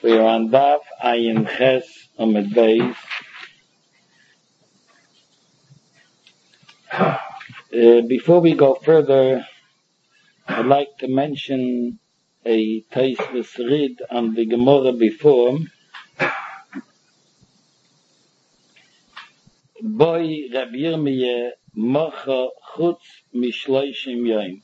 We are on Daf Ayin Ches Amud Beis. Before we go further, I'd like to mention a Tosfos Rid on the Gemara before. Boy Rabbi Yirmiyah Mocha Chutz Mishloishim Yoim.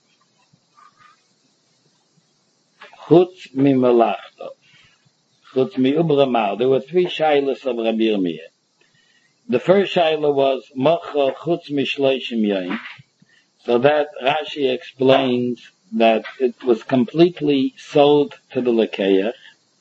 Chutz Mimelachto. Chutz Miubramal. There were three shaylas of Rabbi Yirmiyah. The first shayla was Mocha Chutz Mishloishim Yoim. So that Rashi explains that it was completely sold to the Lekeach,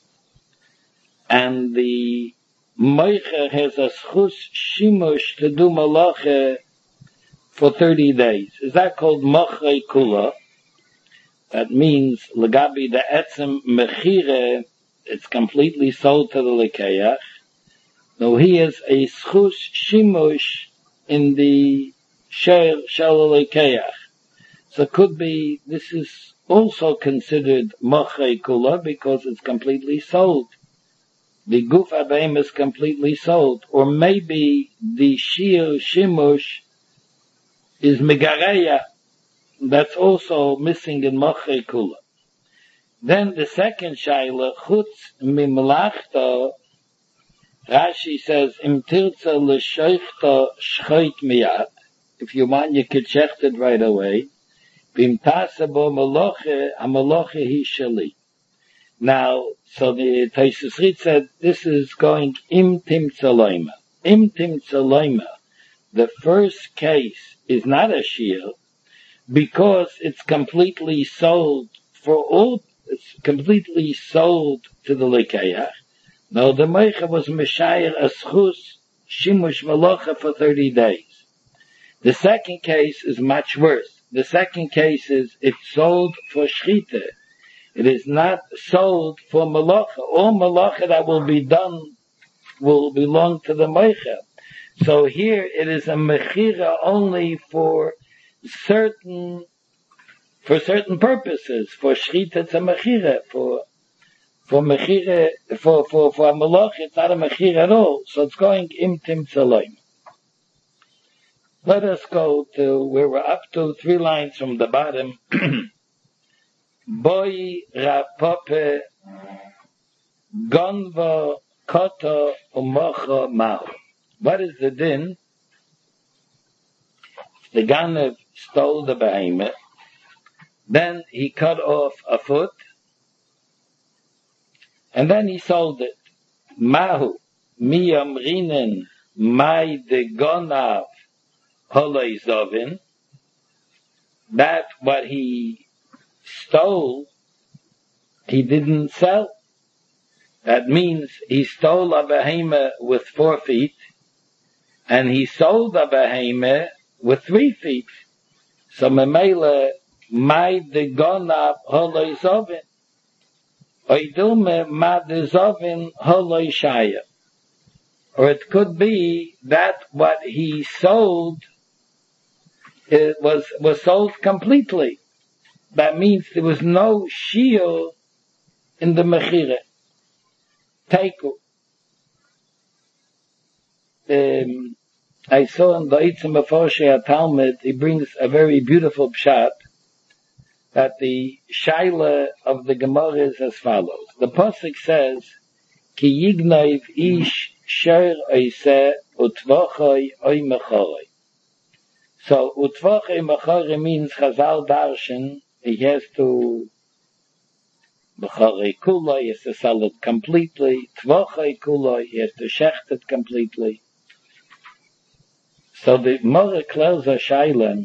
and the Moicher has a schus shimush to do malacha for 30 days. Is that called Mocha Kula? That means Lagabi the Etzem Mechire, it's completely sold to the Lekeach. Now he has a schus shimush in the Shel Lekeach. So it could be, this is also considered Mocha Kula because it's completely sold. The Guf Abeim is completely sold. Or maybe the Shir Shimush is Megareya. That's also missing in Mocha Kula. Then the second Shaila, Chutz Mimlachta, Rashi says, Im Tirza L'Sheichta Shchoit Miyad. If you want, you could check it right away. Bim Tasabo Maloche, Amaloche Hi Shali. Now, so the Tosfos Rid said, this is going Im Timtza Loima. Im Timtza Loima. The first case is not a shiur because it's completely sold it's completely sold to the Lekeach. No, the Meicha was Meshayir Aschus Shimush Malocha for 30 days. The second case is much worse. The second case is it's sold for Shchita. It is not sold for Malacha. All Malacha that will be done will belong to the Meicha. So here it is a Mechira only for certain purposes. For Shchita it's a Mechira. For Mechira, for a Malacha it's not a Mechira at all. So it's going Im Timtza Loima. Let us go to where we're up to, 3 lines from the bottom. Boy Rapope Gonva Koto Umocha Mao. What is the din? The Ganev stole the behemoth, then he cut off a foot, and then he sold it. Mahu Miyam Rinen Mai de Gonav Holei that what he stole, he didn't sell. That means he stole a behemoth with 4 feet, and he sold a behemoth with 3 feet. So memele mai de gonav holoi zovin, oidume ma de zovin holoi shaya. Or it could be that what he sold it was sold completely. That means there was no shiur in the mechira. Teiku. I saw in the Eitzim Mefoshei Talmud, he brings a very beautiful pshat that the shaila of the Gemara is as follows. The pasuk says, Ki yignaiv ish sher oiseh utvachoi oi mechoroi. So, utvachoi mechoroi means Chazal Darshan, he has to mechoroi kuloi, he has to sell it completely. Tvachoi kuloi, he has to shecht it completely. So the Gemara closes a shaila.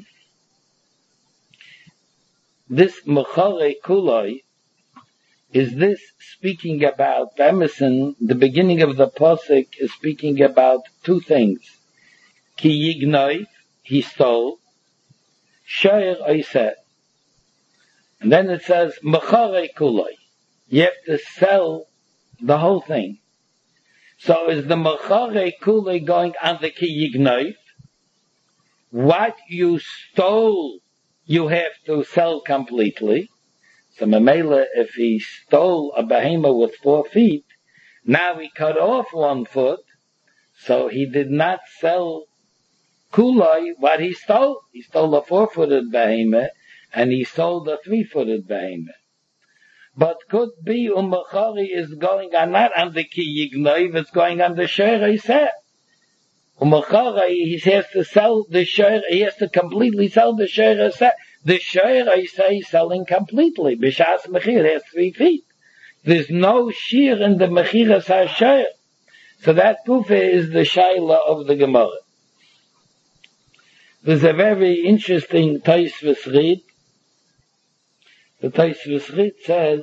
This mechoroi kuloi, is this speaking about Emerson? The beginning of the pasuk is speaking about 2 things. Ki yignoi, he stole. Shoyer oiseh. And then it says, mechorei kuloi. You have to sell the whole thing. So is the mechorei kuloi going on the ki yignoi? What you stole, you have to sell completely. So Mamela, if he stole a behemoth with 4 feet, Now he cut off one foot, so he did not sell kuloi what he stole. He stole a 4-footed behemoth, and he sold a 3-footed behemoth. But could be Umachari is going on not on the ki yignov, it's going on the share set. Umachari, he has to sell the share, he has to completely sell the share set. The share is selling completely. B'shas mechir has 3 feet. There's no shear in the mechiras hashayr. So that kufa is the shaila of the Gemara. There's a very interesting Tosfos read. The Tosfos read says,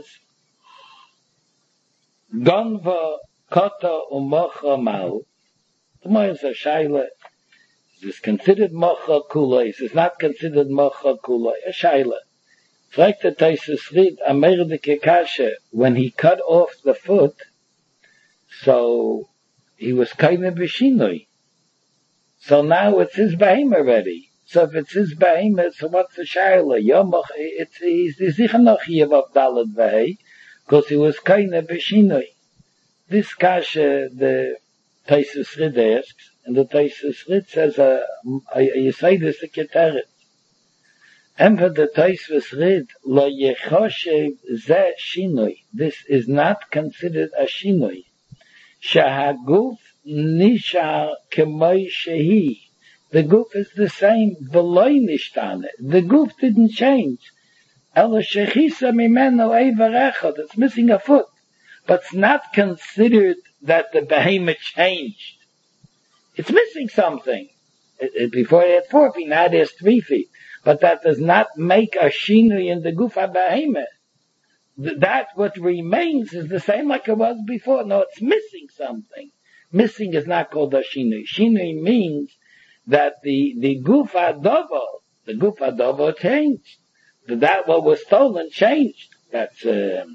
Gonva kata u'mocha mau. The Gemara is a shaila. Is this considered mocha kula? Is this not considered mocha kula? A shaila. Like the Tosfos read, Amer de Kekashe, when he cut off the foot, so he was kind of b'shinoi. So now it's his behemoth already. So if it's his behemoth, so what's the shaila? Yomach, he's sicher noch hier of Dalet Vehei, because he was kind of b'shinoi. This kasha, the Tosfos read asks, and the Tosfos read says, you say this to Keteret. And for the Tosfos read, lo yechoshev ze shinoi. This is not considered a shinoi. Shahaguf nishar kemoi shehi. The guf is the same, v'loi nishtane. The guf didn't change. Elo shechisa mimeno eiver echad. It's missing a foot. But it's not considered that the behemoth changed. It's missing something. Before it had 4 feet, now it has 3 feet. But that does not make a shinui in the guf ha-behemoth. That what remains is the same like it was before. No, it's missing something. Missing is not called a shinui. Shinui means that the guf ha-dovo changed. That what was stolen changed. That's, if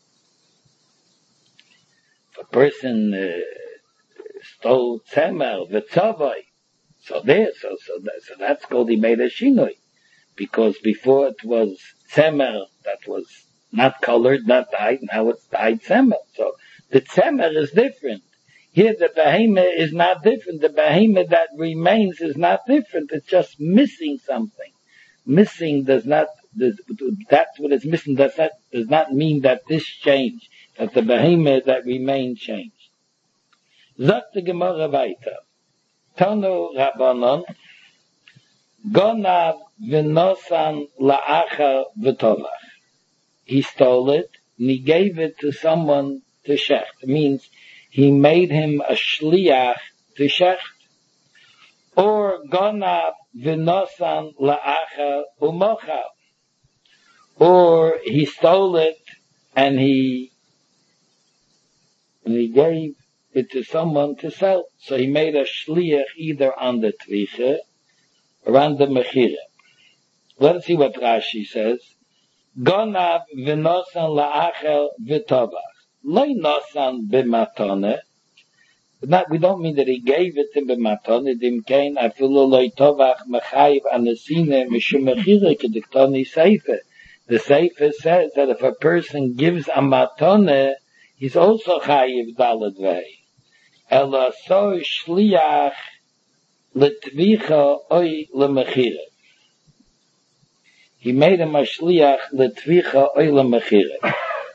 a person stole tzemer, v'tzavoi, so that's called he made a shinui. Because before it was tzemer that was not colored, not dyed, now it's dyed tzemer. So the tzemer is different. Here the behemoth is not different. The behemoth that remains is not different. It's just missing something. Missing that's what it's missing. Does not mean that this changed, that the behemoth that remained changed. Sagt the Gemara weiter. Tanu Rabbanon, Gonav v'nosan la'achar v'tovach. He stole it, and he gave it to someone to shecht. It means he made him a shliach to shecht. Or Gonav v'nosan la'achar u'mocha. Or he stole it, and he gave it to someone to sell. So he made a shliach either on the tvicha around the mechira. Let's see what Rashi says. Gonav v'nosan la'achel v'tovach. Loi nosan b'matone. We don't mean that he gave it to b'matone. Dimkein afilu loi tovach mechayiv anesine mishum mechira kediktoni seife. The seife says that if a person gives a matone, he's also chayiv daled vei. Ela so shliach l'tvicha oy l'mechira. He made him a shliach l'tvicha oy l'mechira.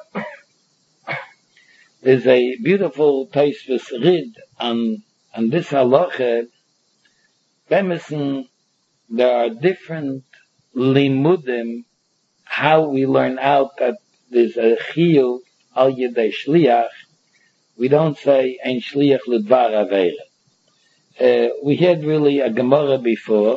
There's a beautiful Tosfos read on this halacha. There are different limudim how we learn out that there's a chiyuv al yedei shliach. We don't say ein shliach l'dvar aveira. We had really a Gemara before.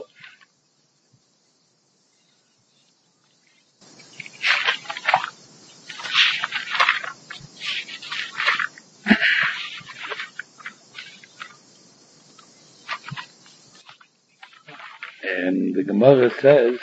And the Gemara says,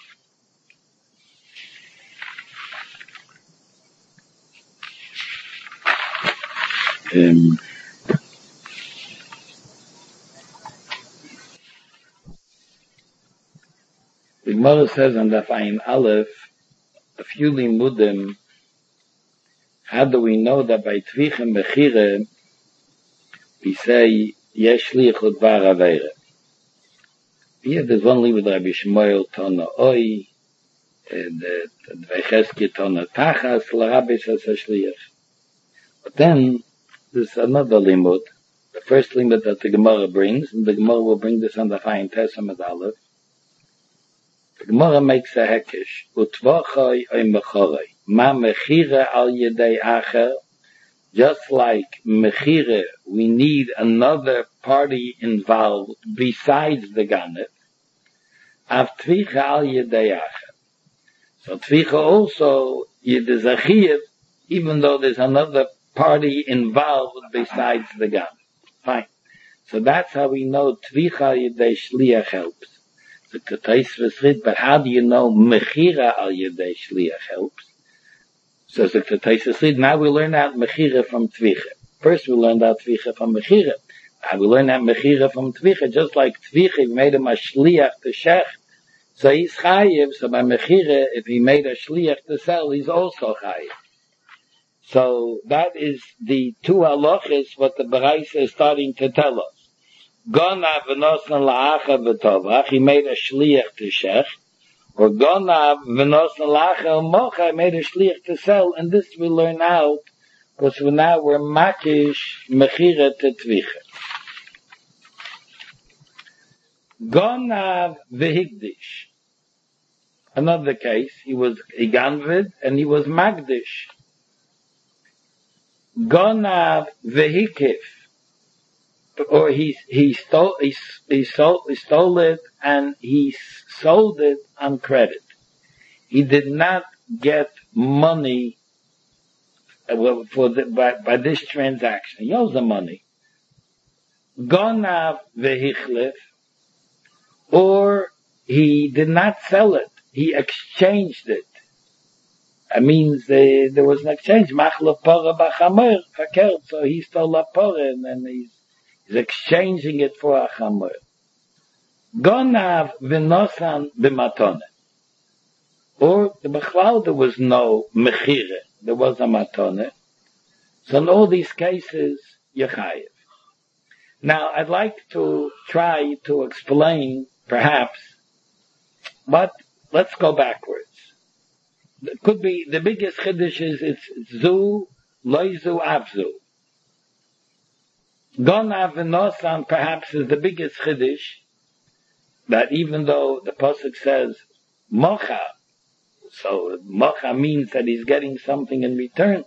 the Gemara says on Daf Ayin Aleph, a few limudim, How do we know that by Tvich and Mechire we say Yesh Lichut Var Aveira? Here there's one limit Rabbi Shmuel Tona Oi, the Veicheski Tona Tachas, Rabbi says Shliach. But then there's another limit. The first limit that the Gemara brings, and the Gemara will bring this on the Chaim Testament Aleph. The Gemara makes a hekesh. Utvachai oy mechorei. Ma mechire al yedei acher. Just like mechire, we need another party involved besides the ganef. Av tvicha al yedei acher. So tvicha also, there's a chiyuv, even though there's another party involved besides the ganef. Fine. So that's how we know tvicha al yedei shliach helps. But how do you know mechira al yedei shliach helps? So the Taisva, now we learn out mechira from tvicha. First we learned out tvicha from mechira. Now we learn out mechira from tvicha. Just like tvicha, he made him a shliach to shech, so he's chayiv. So by mechira, if he made a shliach to sell, he's also chayiv. So that is the two halachas what the Baraisa is starting to tell us. Gonav v'nosan la'acha v'tovach, he made a shliach to shech, or Gonav v'nosan la'acha mocha, he made a shliach to sell, and this we learn out, because now we're makish mechira to tvicha. Gonav v'higdish, another case, he was iganvid, and he was magdish. Gonav v'hikif, or he stole it and he sold it on credit. He did not get money by this transaction. He owes the money. Gonav vehichlif, or he did not sell it. He exchanged it. That means there was an exchange. Machle pora b'chamer fakert. So he stole a pora and then he's exchanging it for a chamor. Gonav v'nosan b'matone. Or the Bechlal, there was no mechire, there was a matone. So in all these cases, yechayev. Now I'd like to try to explain, perhaps, but let's go backwards. It could be, the biggest chiddush is it's zu, loizu, avzu. Gonav v'nosan perhaps is the biggest chiddush, that even though the pasuk says mocha, so mocha means that he's getting something in return.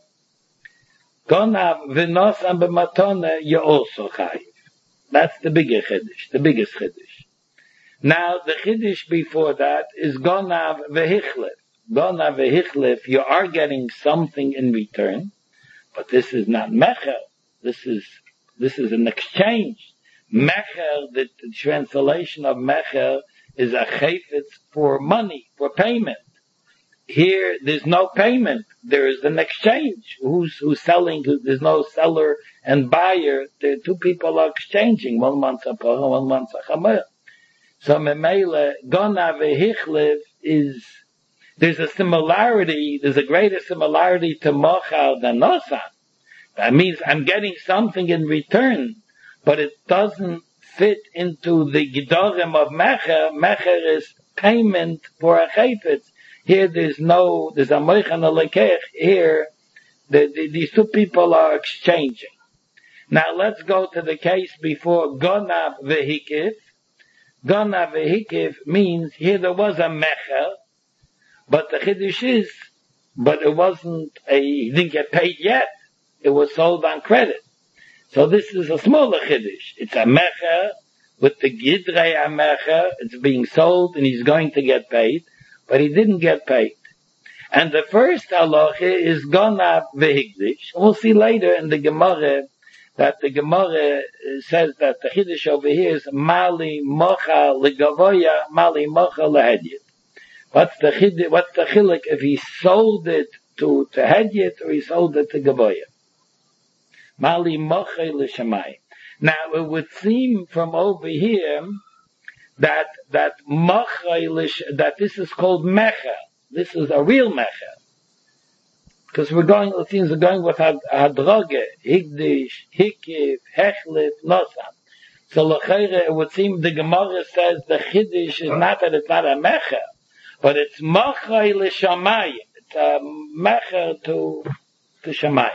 Gonav v'nosan b'matone, you're also chayiv. That's the biggest chiddush. Now the chiddush before that is gonav v'hichlef. Gonav v'hichlef, you are getting something in return, but this is not mecher. This is an exchange. Mecher, the translation of mecher is a chayfetz for money, for payment. Here, there's no payment. There is an exchange. Who's selling? There's no seller and buyer. The two people are exchanging. One wants a pora, one wants a chamer. So memele, gonav v'hichlef is, there's a greater similarity to mochar than nosan. That means I'm getting something in return, but it doesn't fit into the gedorim of mecher. Mecher is payment for a chayfetz. Here there's a moichan alekech. Here, these two people are exchanging. Now let's go to the case before gonav v'hikif. Gonav v'hikif means here there was a mecher, but the chiddush is, but it wasn't he didn't get paid yet. It was sold on credit. So this is a smaller chiddush. It's a mecher with the gidrei mecher. It's being sold and he's going to get paid, but he didn't get paid. And the first halacha is gonav v'higdish. We'll see later in the Gemara that the Gemara says that the chiddush over here is mali mocha legavoya, mali mocha lehedyet. What's the chiluk if he sold it to hedyet or he sold it to gavoya? Mali moche l'shamay. Now it would seem from over here that this is called mecha. This is a real mecha. Because it seems we're going with Hadrage, Higdish, Hikiv, Hechlif, Nosam. So L'cheire, it would seem the Gemara says the Chiddush is not that it's not a Mecher, but it's Machai L'Shamayim. It's a Mecher to Shamayim.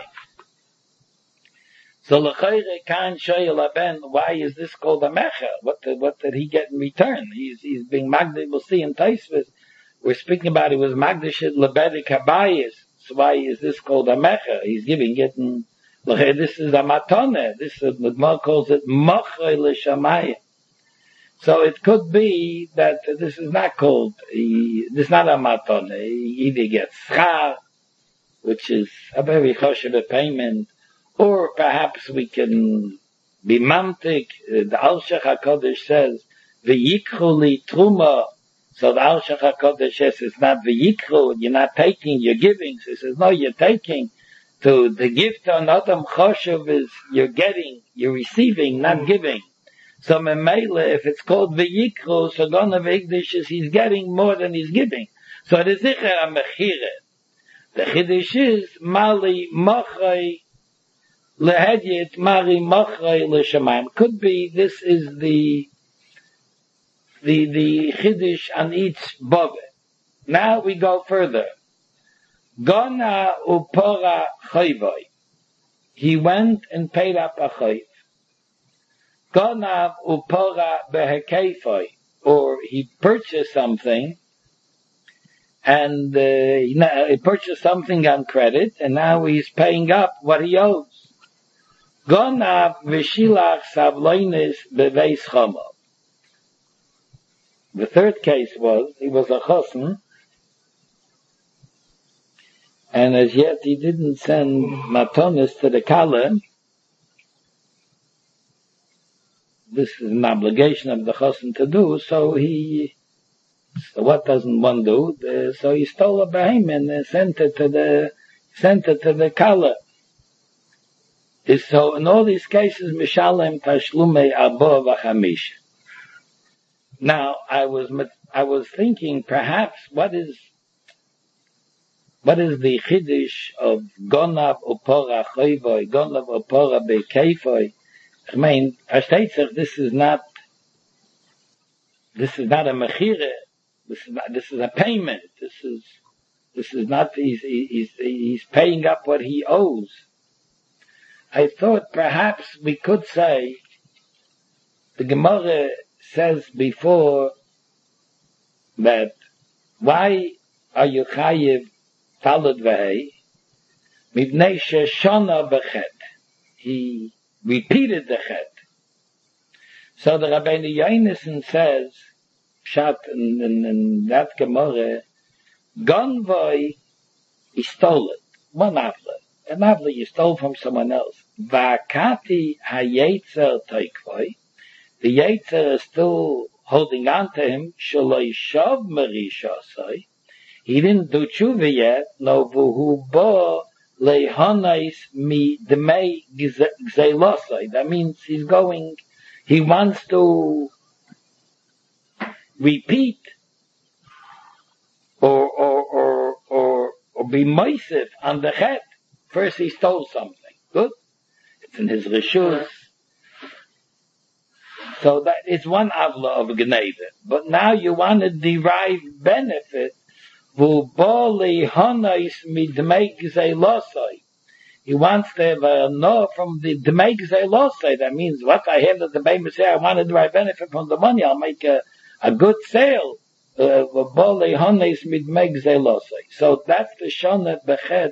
So L'cheire can Shoyel Aben, why is this called a Mecher? What did he get in return? He's being Magdish, we'll see in Taisvis. We're speaking about it was Magdish Lebedi Kabayis. So why is this called a Mecher? He's giving it in L'cheire, this is a Matone. This is, the Gemara calls it Machai L'Shamayim. So it could be that this is not called, this is not a Matone. He either gets Schar, which is a very choshev payment, or perhaps we can be mamtik. The Alshach HaKodesh says, V'yikru li truma. So the Alshach HaKodesh says it's not v'yikru, you're not taking, you're giving. So he says, no, you're taking. To the gift to another choshev is you're getting, you're receiving, not giving. So Memele, if it's called v'yikru, so Gon of Higdish is he's getting more than he's giving. So it is zicher ha-mechire. The Chiddush is Mali Machai Lehedit Mari Machai L'Shamayim. Could be this is the Chiddush on each Bove. Now we go further. Gona Upora Chayvoi. He went and paid up a chayv. Gona Upora Behekefoi. Or he purchased something and he purchased something on credit, and now he's paying up what he owes. Gonav v'shilach savloinis beveis chomo. The third case was, he was a chosen, and as yet he didn't send matonis to the kala. This is an obligation of the chosen to do, so what doesn't one do? So he stole a behemoth and sent it to the kala. So in all these cases, mishalem tashlumei abo v'chamish. Now I was thinking perhaps what is the chiddush of gonav upora chayvoi, gonav upora bekeifoi? I mean, this is not a mechire. This is a payment. This is not, he's paying up what he owes. I thought perhaps we could say, the Gemara says before that, why are you chayiv talad v'hei? Mivnei sheshana b'chet. He repeated the chet. So the Rabbeinu Yonason says, Pshat in that Gemara, Gonvoi, he stole it. One avla. An avla you stole from someone else. Vakati hayetzer toikvoi. The yetzer is still holding on to him. Shaloi shav merishasai. He didn't do tshuva yet. No vuhu bo lehanais mi demei gzeilosai. That means he wants to repeat or be moisef on the chet. First he stole something. Good? It's in his reshus. So that is one avla of gneva. But now you want to derive benefit. Vu boli hanais mi demei gzeilosai. He wants to know from the demei gzeilosai. That means what I have that the baby say, I want to derive benefit from the money. I'll make a good sale. So that's the shonet bechet.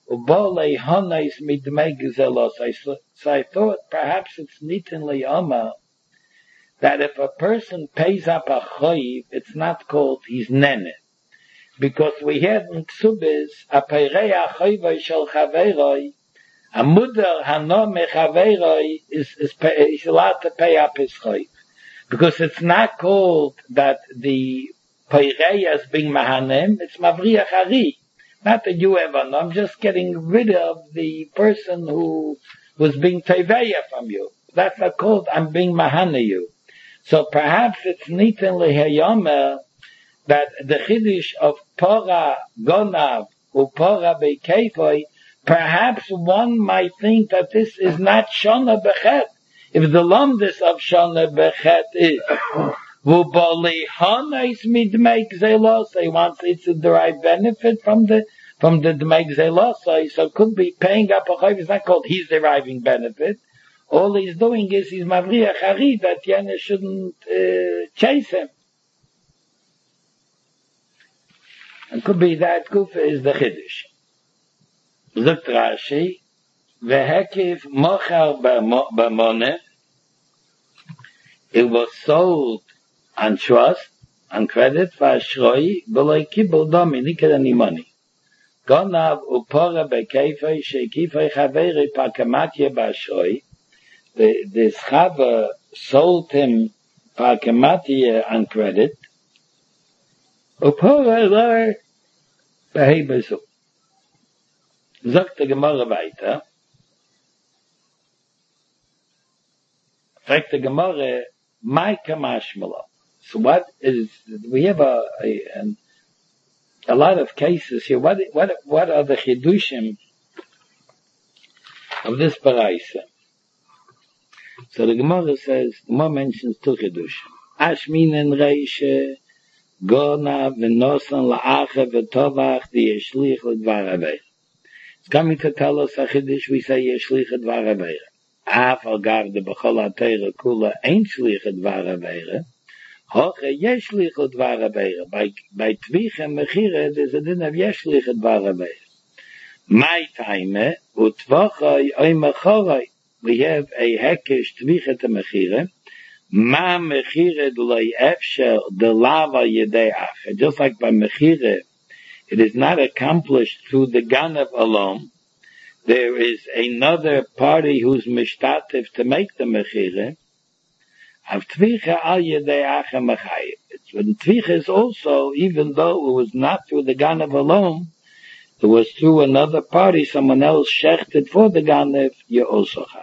So I thought perhaps it's nitin liyama that if a person pays up a chayiv, it's not called his nene. Because we had in Ksubis, a peirei ha-chayvoi shel chaveroi, a mudar hano mechaveroi is allowed to pay up his chayiv. Because it's not called that the peirei is being mahanem, it's mavriach hari. Not that you ever know, I'm just getting rid of the person who was being teveya from you. That's not called I'm being mahane you. So perhaps it's nitin lehayomer that the chiddush of Torah, Gonav, upora bekeifoi, perhaps one might think that this is not shana bechet. If the lumdis of shana bechet is v'bali hanais midmei gzelos, he wants it to derive benefit from the dmei gzelos, so it could be paying up a chayv. It's not called he's deriving benefit. All he's doing is he's mavriach harid that Yana shouldn't chase him. It could be that Kufa is the Chiddush. Zogt Rashi, v'hekif mochar b'moneh, it was sold on trust, on credit, v'ashroi, b'loi kibul domi, he didn't get any money. Gonav upora b'keifei, she'kifei chaveri pakamatye b'ashroi, the Chava sold him pakamatye on credit, upora lor behei besu. Sagt der Gemara weiter. Fragt der Gemara, my kamashmala. So what is, we have a lot of cases here. What are the chidushim of this paraisa? So the Gemara says, the Gemara mentions two chidushim. Ashminen reishe, gona v'nosan la'acha v'tovach di yeshlich l'dvar avei. It's coming to tell us a chiddush, we say yeshlich l'dvar avei. Af al gav de b'chol ha'teira kula ain't shlich l'dvar avei. Hoche yeshlich l'dvar avei. By tvich and mechira, there's a din of yeshlich l'dvar avei. My time, u'tvochoi oy mechoroi. We have a hekesh tvich et mechira. Ma mechira d'loi efshel de lava yedei ach. Just like by mechira, it is not accomplished through the ganav alone. There is another party who's mishtatif to make the mechira. Av tvicha al yedei ach mechayim. The tvicha is also, even though it was not through the ganav alone, it was through another party, someone else shechted for the ganav, you're also chayiv.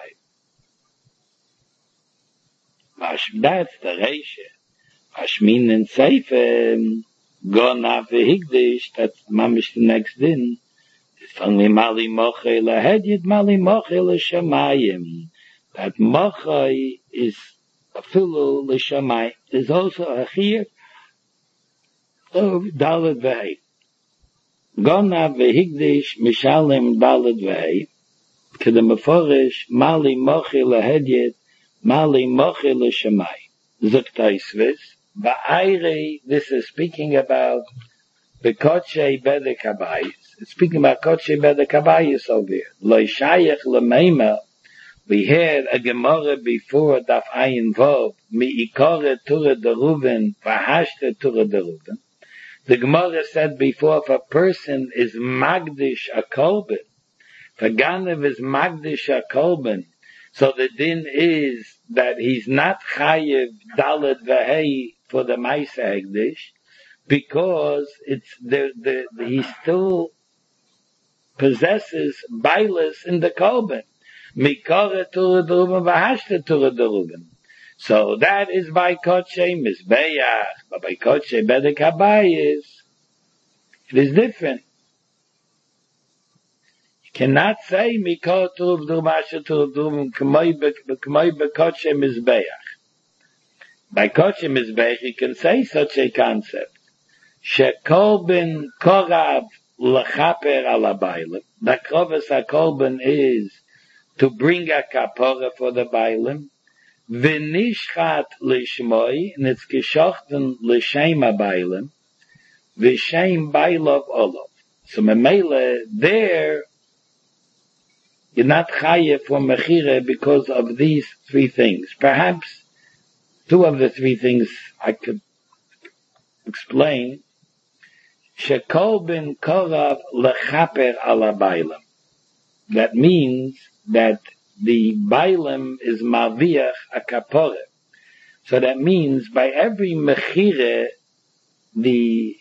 That's the reisha. Ashmin and Seife, Gona v'higdish, that's mamish the next din. It's only Mali Mochei lahedit, Mali Mochei l'shamayim. That Mochei is a filu l'shamayim. There's also a chiyuv of Daled v'hei. Gona v'higdish, mishalim Daled v'hei. Kedem meforish, Mali Mochei lahedit, Mali Mochei l'shamayim. Zuktaisvis. Ba'ayri, this is speaking about the Kodshe Bedek Habayis. It's speaking about Kodshe Bedek Habayis over here. Lo shayach l'meima, we had a Gemara before Daf Ayin Vov, mi ikore tura deruven, v'hashte tura deruven. The Gemara said before, if a person is magdish a kolben, if a ganev is magdish a kolben, so the din is that he's not chayiv daled v'hei for the Maisa Hegdish, because it's he still possesses bailas in the kolben. Mikore tura deruben v'hashte tura deruben. So that is by Kodshe Mizbeach, but by Kodshe Bedek Habayis, it is different. You cannot say Mikore tura deruben v'hashte tura deruben k'moi b'Kodshe Mizbeach. By Kodshe Mizbeach, you can say such a concept. Shekolben korav l'chaper ala bailim. The krovas hakolben is to bring a kapora for the bailim. V'nishchat l'shmoi, and it's geshochten l'shem ha-bailim. V'shem bailov olov. So memele, there, you're not chayev for mechire because of these three things. Perhaps two of the three things I could explain. Shekol ben korav lechaper ala bailam. That means that the bailam is maviach a kapore. So that means by every mechire, the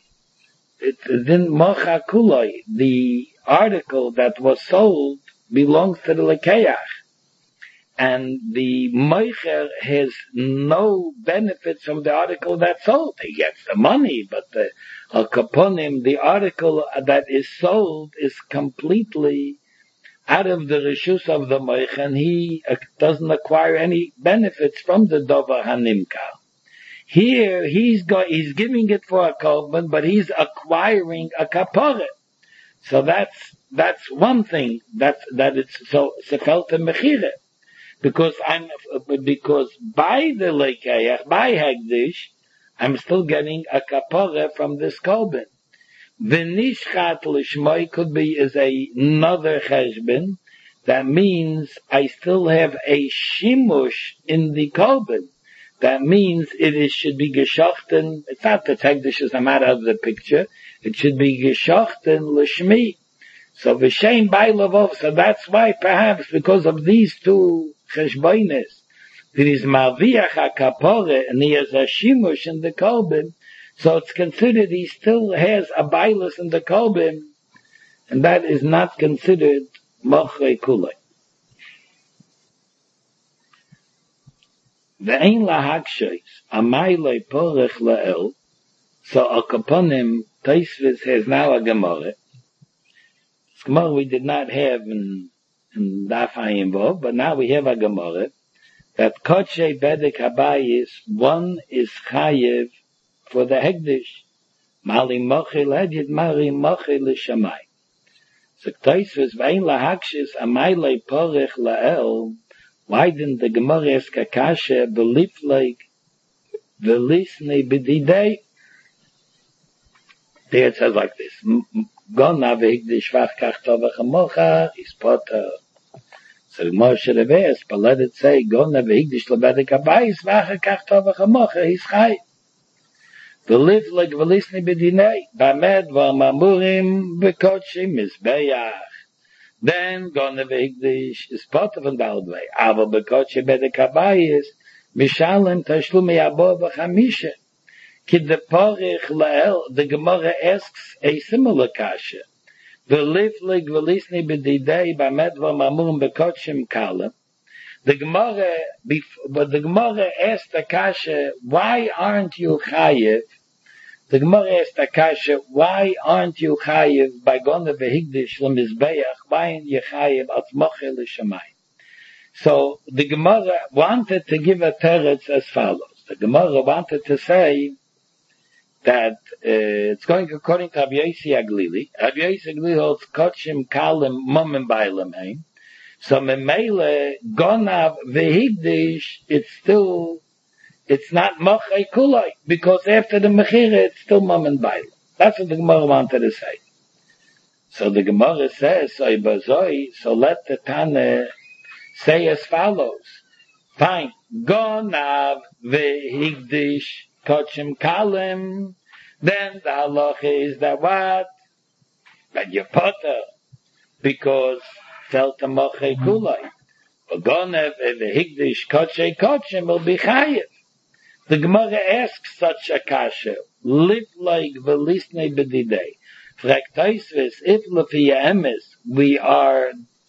article that was sold belongs to the lekeach. And the Meicher has no benefits from the article that's sold. He gets the money, but the a kaponim, the article that is sold is completely out of the reshus of the moich, and he doesn't acquire any benefits from the dover hanimka. Here, he's giving it for a korban, but he's acquiring a kapara. So that's one thing, that it's so sefelt mechire. Because by the lekeach, by hegdish, I'm still getting a kapara from this korban. V'nishchat lishmoi could be is another cheshbon. That means I still have a shimush in the korban. That means should be geschochten. It's not that hegdish is not out of the picture. It should be geschochten lishmi. So v'shein by lavov. So that's why perhaps because of these two cheshbonis, there is marviach a kapore and he has a shimush in the korban. So it's considered he still has a bailus in the korban, and that is not considered mochrei kulei. Ve'ein lahakshes amaylei porech la'el. So a kaponim Tosfos has now a gemara. This gemara we did not have in Daf Hayimbo, but now we have a gemara that kodshe bedek habayis, one is chayev for the hegdish, mali mochel edit, mali mochel l'shamay. So Tosfos ve'ein lahakshes amaylei porech la'el. Why didn't the Gemara ask a kasha believe like the lisnei b'didei? There it says like this: Gona v'higdish v'ach kach tovach hamocha is poter. So the Gemara should have asked, but let it say Gona v'higdish lebedek habayis v'ach kach tovach hamocha is chay. Believe like the lisnei b'didei b'amed v'amamurim v'kodshim mizbeach. Then gonna v'higdish is part of an baldway. Aber bekotche bedek habayis mishalem tashlumi abo v'chamisha. Kid the porich la'el, the Gemara asks a similar kasha. V'liflig v'lisni b'didei b'amed v'mamurim bekotchim kalem. The Gemara asked the kasha, why aren't you chayev? The Gemara asked Akasha, why aren't you chayiv by gonna v'higdish l'mizbeach? Why aren't you chayiv at mochel l'shamay? So the Gemara wanted to give a teretz as follows. The Gemara wanted to say that it's going according to Rabbi Yossi Aglili. Rabbi Yossi Aglili holds kotshim kalem momim b'ilem heim. So memele gonav v'higdish, it's not mochrei kulei, because after the mechira it's still mom and bail. That's what the Gemara wanted to say. So the Gemara says, so let the Tana say as follows. Fine. Gonav v'higdish kochim kalem. Then the halacha is that what? That you're potter, because felt a mochrei kulei. But gonav v'higdish kochim will be chayev. The Gemara asks such a kasha, live like v'lisnei b'didei. Fragt Tosfos, if l'fi emes we are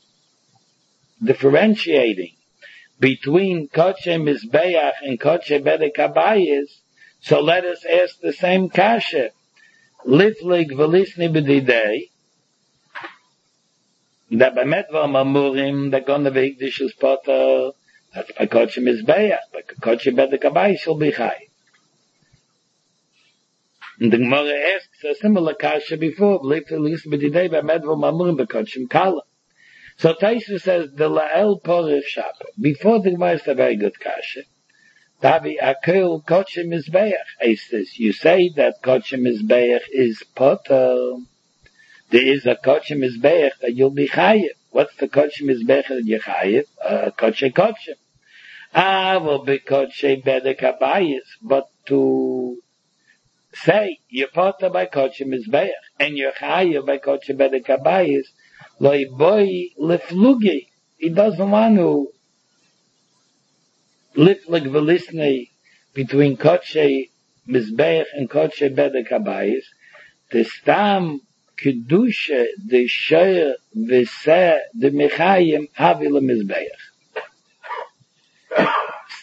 differentiating between kodshe mizbeach and kodshe bedek habayis, so let us ask the same kasha. Live like v'lisnei b'didei, that b'met v'amamurim, that gonna v'higdish is poter, that's by kodshe mizbeach, by kodshe bedek habayis shall be chai. And the Gemara asks a similar kasha before, believe to listen b'didei b'med v'mamurim b'kodshim kala. So Tosfos says the la'el porif shapa. Before the Gemara is a very good kasha. Tavi akel kodshe mizbeach. You say that kodshe mizbeach is poter. There is a kodshe mizbeach that you'll be chayiv. What's the kodshe mizbeach that you're chayiv? Kodshe kodshe. Will be kodshe bedek habayis, but to say you're poter by kodshe mizbeach and you're chayiv by kodshe bedek habayis, loy boy leflugi. He doesn't want to live like v'lisnei between kodshe mizbeach and kodshe bedek habayis. The stam kedusha the shayr v'seh the mechayim havi lemizbeach.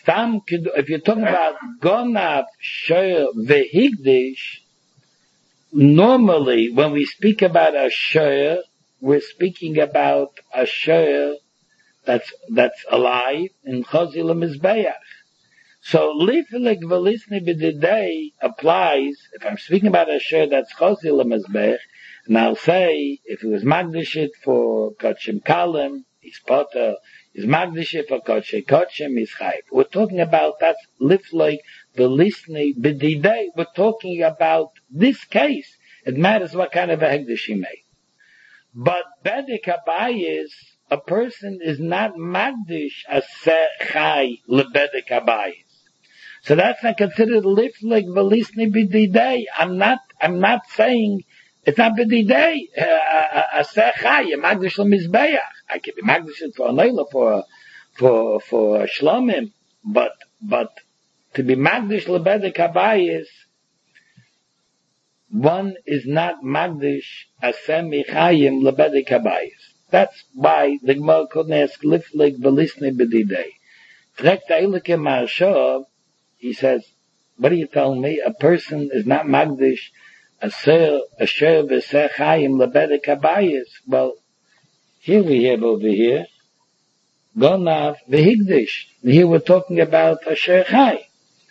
If you're talking about gonav shayr v'higdish, normally, when we speak about a shayr, we're speaking about a shayr that's alive in Chazil Mizbeach. So Liflik Velisni B'didei applies, if I'm speaking about a shayr that's Chazil Mizbeach, and I'll say, if it was Magdashit for Kotchim Kalim, he's Potter, is Magdashit for Kotchim, he's Chayv. We're talking about that Liflik Velisni B'didei. We're talking about this case. It matters what kind of a Hegdish he made. But Bedek Abayis, a person is not Magdish as Chai LeBedek Abayis. So that's not considered Liflik Velisni B'didei. I'm not saying it's not b'didei, a sechai, a magdish l'mizbeach. I can be magdish for a leila, for a shlomim, but to be magdish l'bedek habayis, one is not magdish a semichayim l'bedek habayis. That's why the Gemara couldn't ask liflik v'lisnei b'didei. Frekt ha'ilike ma'ashov, he says, what are you telling me? A person is not magdish Asher v'sechayim lebedek habayis. Well, here we have over here, Gonav v'higdish. Here we're talking about Asher Chai.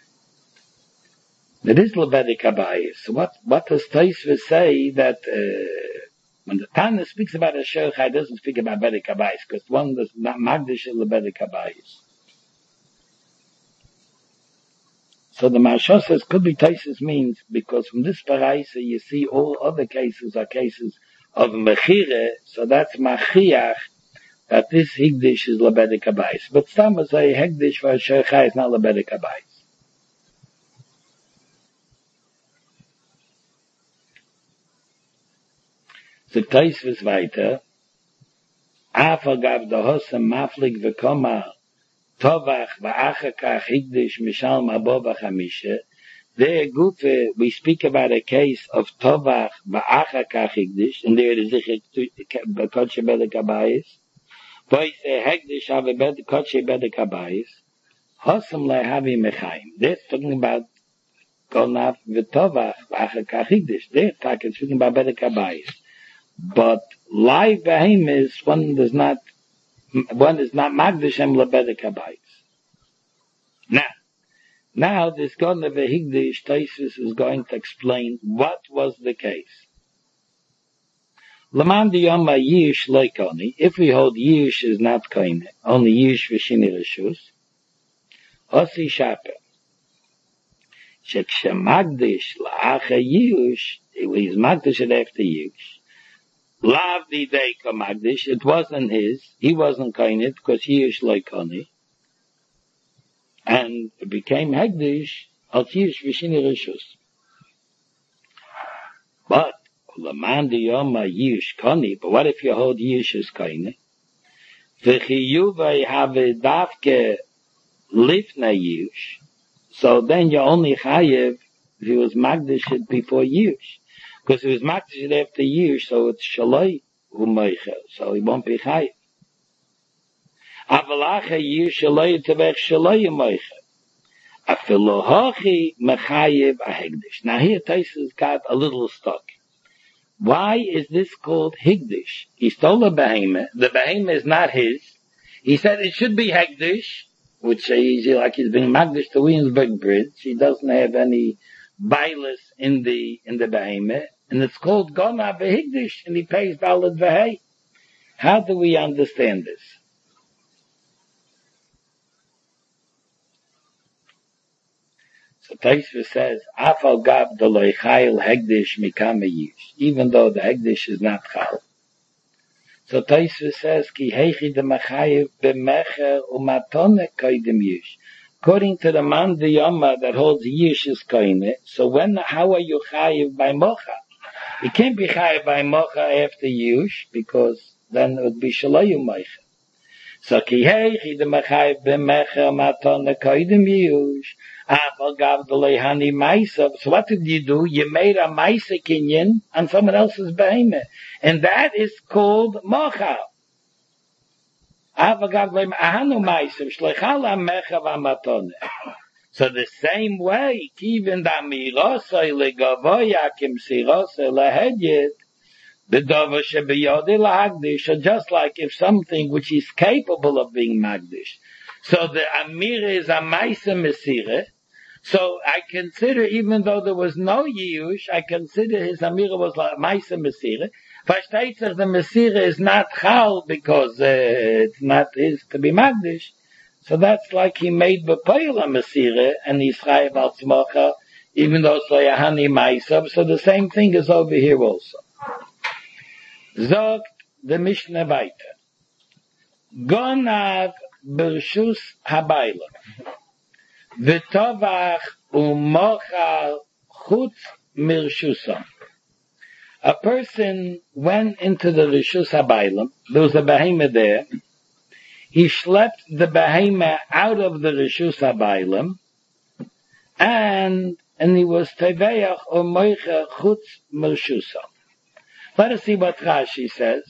It is lebedek habayis. So what does Tosfos say that when the Tana speaks about Asher Chai, doesn't speak about bedek habayis, because one does not magdish lebedek habayis. So the Maharsha says, could be Tosfos means, because from this paraisa you see all other cases are cases of mechire, so that's machiach, that this higdish is lebedek habayis. But some say higdish for Asher Chai is not lebedek habayis. So Tosfos weiter, Afa gav the hosam maflik v'komar, Tovach v'achakach higdish mishal mabo v'chamisha. There, Gufe, we speak about a case of Tovach v'achakach higdish, and there it is Kodshe bedek habayis. Boy say higdish have a Kodshe bedek habayis. Hosam lehavi mechayim. They're talking about Gonav v'Tovach v'achakach higdish. They're speaking about bedek habayis. But live behemoths, one is not magdish em lebedek habayis. Now this Gonav v'higdish, Tosfos is going to explain what was the case. Laman diyama yish loikoni. If we hold yish is not koine, only yish v'shini reshus. Osi shaper. Shekshemagdish la'acha yish, he's magdish it after yish. Lav didei kamagdish, it wasn't his, he wasn't koine it, because yish loikoni. And it became hegdish al yish v'shini reshus. But Laman diyama yish koni. But what if you hold yish is koine? V'chiyuvei have davke lifnei yish. So then you only chayev if he was magdish it before yish. Because if he was magdish it after yish, so it's shaloi u'meicha. So he won't be chayev. Avalacha yish shaloi tevech shaloi u'meicha. Afilu hachi mechayev ahegdish. Now here Tosfos got a little stuck. Why is this called higdish? He stole a behemoth. The behemoth is not his. He said it should be hegdish, which is like he's being magdish to Williamsburg Bridge. He doesn't have any bilis in the behemoth, and it's called Gonav v'higdish, and he pays balad v'hei. How do we understand this? So Tosfos says, Afal gav the loichayil hegdish mikame yish, even though the hegdish is not chal. So Tosfos says, Ki heichi de machayev b'mecher u'matone koidem yish. According to the man the Yoma that holds yish is koine, so how are you chayev by mocha? You can't be chayev by mocha after yish, because then it would be shaloyu mocha. So ki heichi de machayev b'mecher u'matone koidem yish. So what did you do? You made a maisa kinyan on someone else's behemoth. And that is called mocha. So the same way, even the amirosai legavoya kimsirosai lehedyet, the davar shebiyodi lahagdish, or just like if something which is capable of being magdish. So the amir is a maisa mesire. So I consider, even though there was no Yush, I consider his Amira was like Maisa Mesira. Versteht sich, the Mesira is not Chal because it's not his to be Magdish. So that's like he made B'Poyel a Mesira and he's Chayav al Tzmocha, even though it's like a Hani Maisa. So the same thing is over here also. Zogt the Mishnah weiter. Gonav Bershus Habayla. V'tovach u'mochal chutz mirshusam. A person went into the Rishus HaBailam. There was a behemoth there. He schlepped the behemoth out of the Rishus HaBailam, and he was teveach u'mochal chutz mirshusam. Let us see what Rashi says.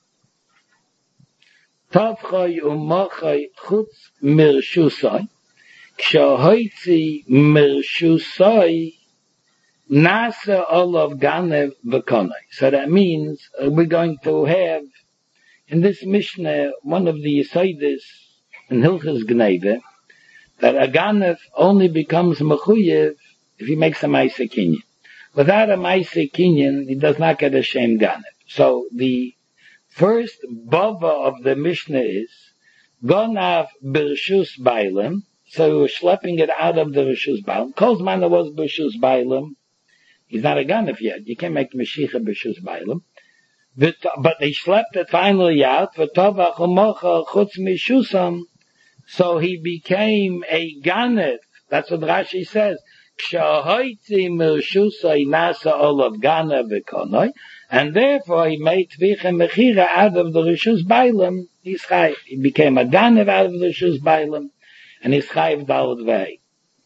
Tovchoi u'mochal chutz mirshusam. Kshahoitzi mirshusai nasa olav ganev v'konai. So that means we're going to have in this Mishnah one of the Yesodis in Hilchas Gneve that a ganev only becomes mechuyev if he makes a ma'aseh kinyan. Without a ma'aseh kinyan, he does not get a shem ganev. So the first bava of the Mishnah is gonav b'rshus bailim. So he was schlepping it out of the Rishus Bailam. Kozman was Rishus Bailam. He's not a ganef yet. You can't make Mashiach Rishus Bailam. But they schlepped it finally out. V'tovach u'mochal chutz mishusam. So he became a ganef. That's what Rashi says. Kshahoitzi mirshusai nasa olav ganef v'konoi. And therefore he made tvich and mechira out of the Rishus Bailam. He became a ganef out of the Rishus Bailam. And he's chayiv dalad vei.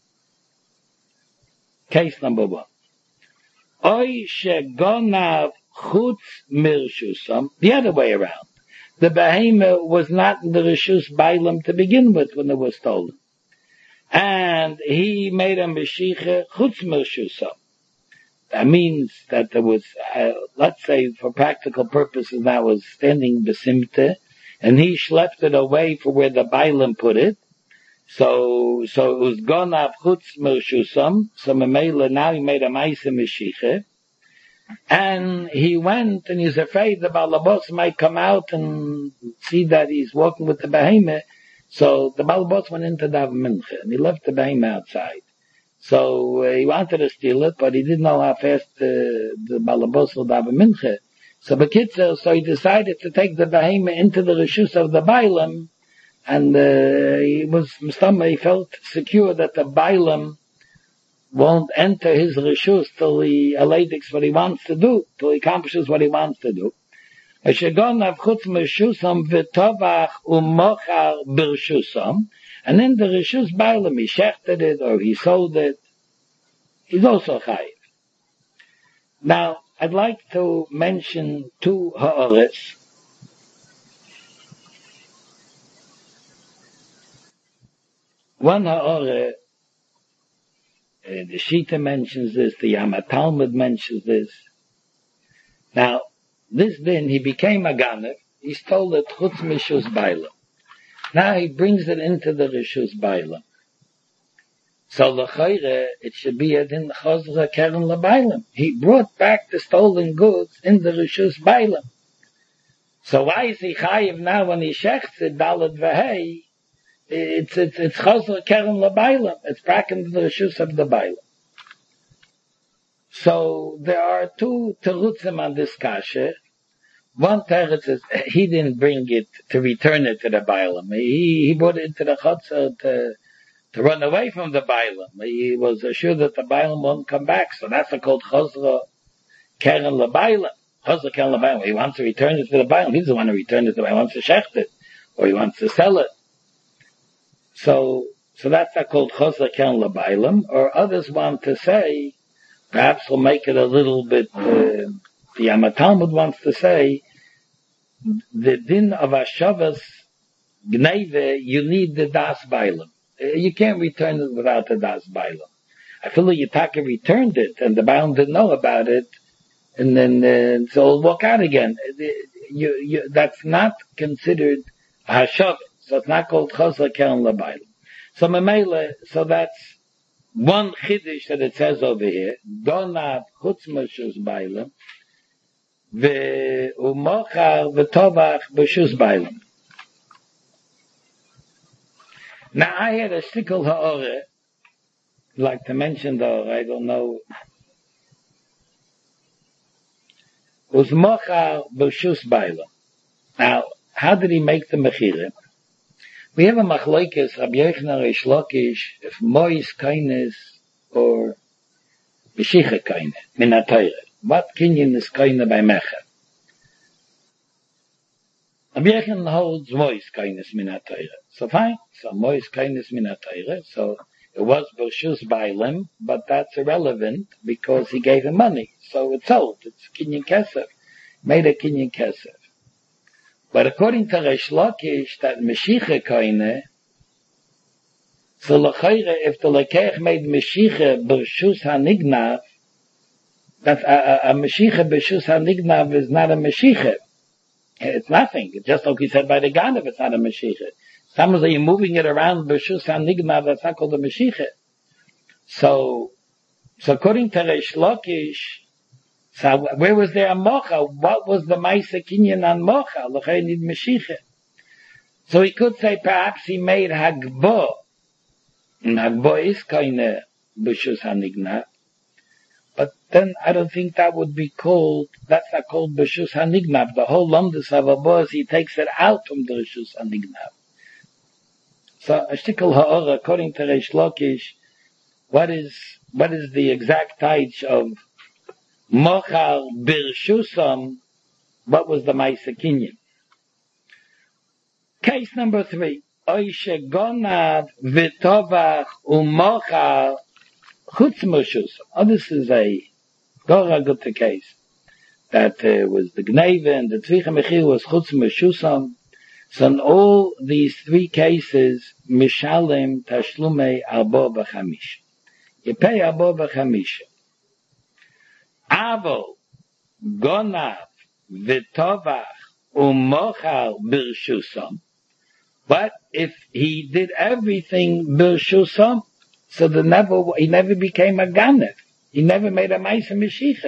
Case number 1. Oy shegonav chutz mirshusam. The other way around. The behemoth was not in the Rishus Bailam to begin with when it was stolen. And he made a meshicha chutz mirshusam. That means that there was, let's say for practical purposes, that was standing besimte, and he schlepped it away from where the Bailam put it. So it was gonav chutz mirshusam. So Mamela now he made a ma'aseh meshicha, and he went and he's afraid the balabos might come out and see that he's walking with the behemoth. So the balabos went into daven mincha and he left the behemoth outside. So he wanted to steal it, but he didn't know how fast the balabos will daven mincha. So bekitzer, so he decided to take the behemoth into the rishus of the Bailam. And he felt secure that the Bailam won't enter his rishus till he aladix what he wants to do, till he accomplishes what he wants to do. And then the rishus Bailam, he shechted it or he sold it. He's also chayiv. Now, I'd like to mention 2 ha'aretz. One ha'oreh, the Shita mentions this, the Yama Talmud mentions this. Now, this din, he became a ganef, he stole it chutz mishus Bailam. Now he brings it into the rishus Bailam. So l'chayre, it should be a din chazra keren l'Bailam. He brought back the stolen goods in the rishus Bailam. So why is he chayiv now when he shechts it, dalad v'hei? It's chazra keren l'Bailam. It's back into the rishus of the Bailam. So there are 2 terutzim on this kasha. One teretz is he didn't bring it to return it to the Bailam. He brought it into the chutzah to run away from the Bailam. He was assured that the Bailam won't come back. So that's called chazra keren l'Bailam. Chazra keren l'Bailam. He wants to return it to the Bailam. He doesn't want to return it to the Bailam. He wants to shecht it, or he wants to sell it. So that's called chazra keren l'Bailam. Or others want to say, perhaps we'll make it a little bit, the Yama Talmud wants to say, the din of Hashavas Gneve, you need the Das Bailam. You can't return it without the das bailam. I feel like Yitaka returned it, and the bailam didn't know about it, and then so it'll walk out again. That's not considered hashav, so it's not called chazal keren labailam. So memele, so that's one chiddush that it says over here. Donav chutz meshus bailam, ve'umochar v'tovach b'shus bailam. Now I had a shtickle ha'oreh, like to mention though, I don't know. Was mochar b'shus bailam. Now, how did he make the mechira? We have a machlokes, Rabbi Yochanan Reish Lakish, if mois kaines or b'shicha kaine, min ha-Torah. What kinyan is kaine by mecha? Rabbi Yochanan holds mois kaines min ha-Torah. So fine, so mois kaines min ha-Torah, so it was b'shus bailam, but that's irrelevant because he gave him money. So it's sold. It's kinyan kesef. Made a kinyan kesef. But according to Reish Lakish, that Meshicha koine, so l'chayre, if the Lekeich made Meshicha b'shus ha-nignav, that's a Meshicha b'shus ha-nignav is not a Meshicha. It's nothing. It's just like he said by the Ganav, it's not a Meshicha. Sometimes you're moving it around b'shus ha-nignav, that's not called a Meshicha. So according to Reish Lakish, so where was there a mocha? What was the Maisa Kinyan on mocha? L'chei nid Meshicha. So he could say perhaps he made Hagbo. And Hagbo is kind b'shus hanignav. But then I don't think that would be called, that's not called b'shus hanignav. The whole Lomdus of Abos, he takes it out from the b'shus hanignav. So a shtickle ha'ora, according to Reish Lakish, what is the exact taich of mochar birshusam? What was the Maisa Kinyan? Case number 3. Oishe gonav v'tovach u'mochar chutz meshusam. Oh, this is a very good case. That was the gneva and the tzvicha mechir was chutz meshusam. So in all these 3 cases, mishalem tashlumei arbo v'chamish. You pay arbo v'chamish. Avol gonav v'tovach u'mochar birshusam. But if he did everything birshusam, so he never became a ganev. He never made a ma'aser meshicha.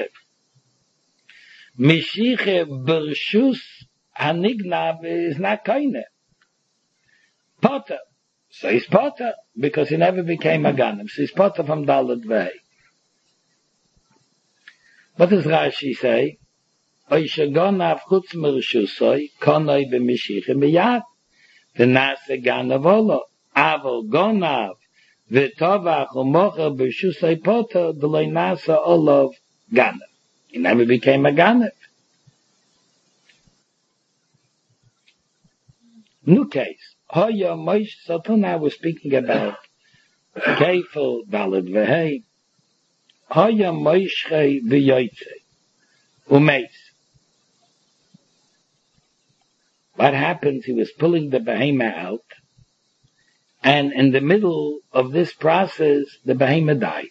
Meshicha birshus hanignav is not kaine. Potter. So he's potter because he never became a ganev. So he's potter from Dalet Vei. What does Rashi say? Oishe gonav chutz mershusoi konoi b'meshicha b'yad. V'nase ganev olo. Avol gonav v'tovach u'mocher b'shusoi potter d'loi nase olov ganev. He never became a ganev. New case. Hoya Moshe, so till now we're speaking about Keifel, Dalet Vehei. Hoya Moshe v'yoytze. Umeis. What happens, he was pulling the behemoth out, and in the middle of this process, the behemoth died.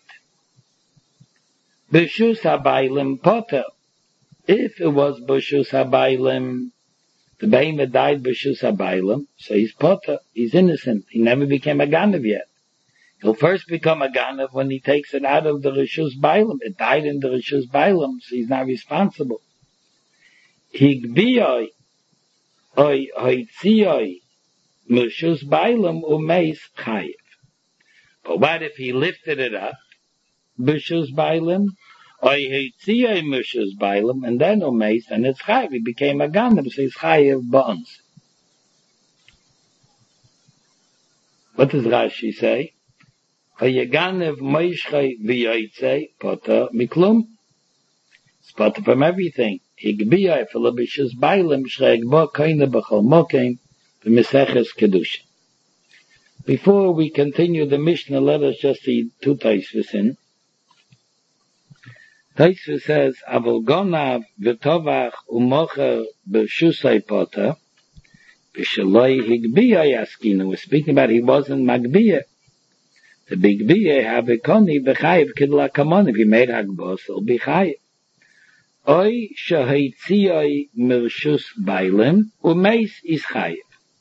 B'shus habaylim potter. If it was b'shus habaylim, the behemoth died b'shus habaylim, so he's potter, he's innocent, he never became a ganev yet. He'll first become a ganev when he takes it out of the reshus bailim. It died in the reshus bailim, so he's not responsible. Higbiyoi, oy hoitziyoi, reshus bailim umeis chayiv. But what if he lifted it up, b'shus bailim, oy hoitziyoi reshus bailim, and then umeis, and it's chayiv, he became a ganev, so he's chayiv ba'ons. What does Rashi say? Hayaganev Moishchei v'yoytzei potter miklum. It's potter from everything. Higbiya efelo b'shus bailim shreigbo koine b'chol mokein v'meseches kedusha. Before we continue the Mishnah, let us just read 2 Tosfos in. Tosfos says, Avol gonav v'tovach u'mocher b'shusay potter B'shaloi higbiya yaskinu. We're speaking about he wasn't magbiya. The big biya have a koni b'chayiv kidla kamon. If he made hagbos, he'll be chayiv. Oy shahitziyoi mirshus bailem umeis is chayiv.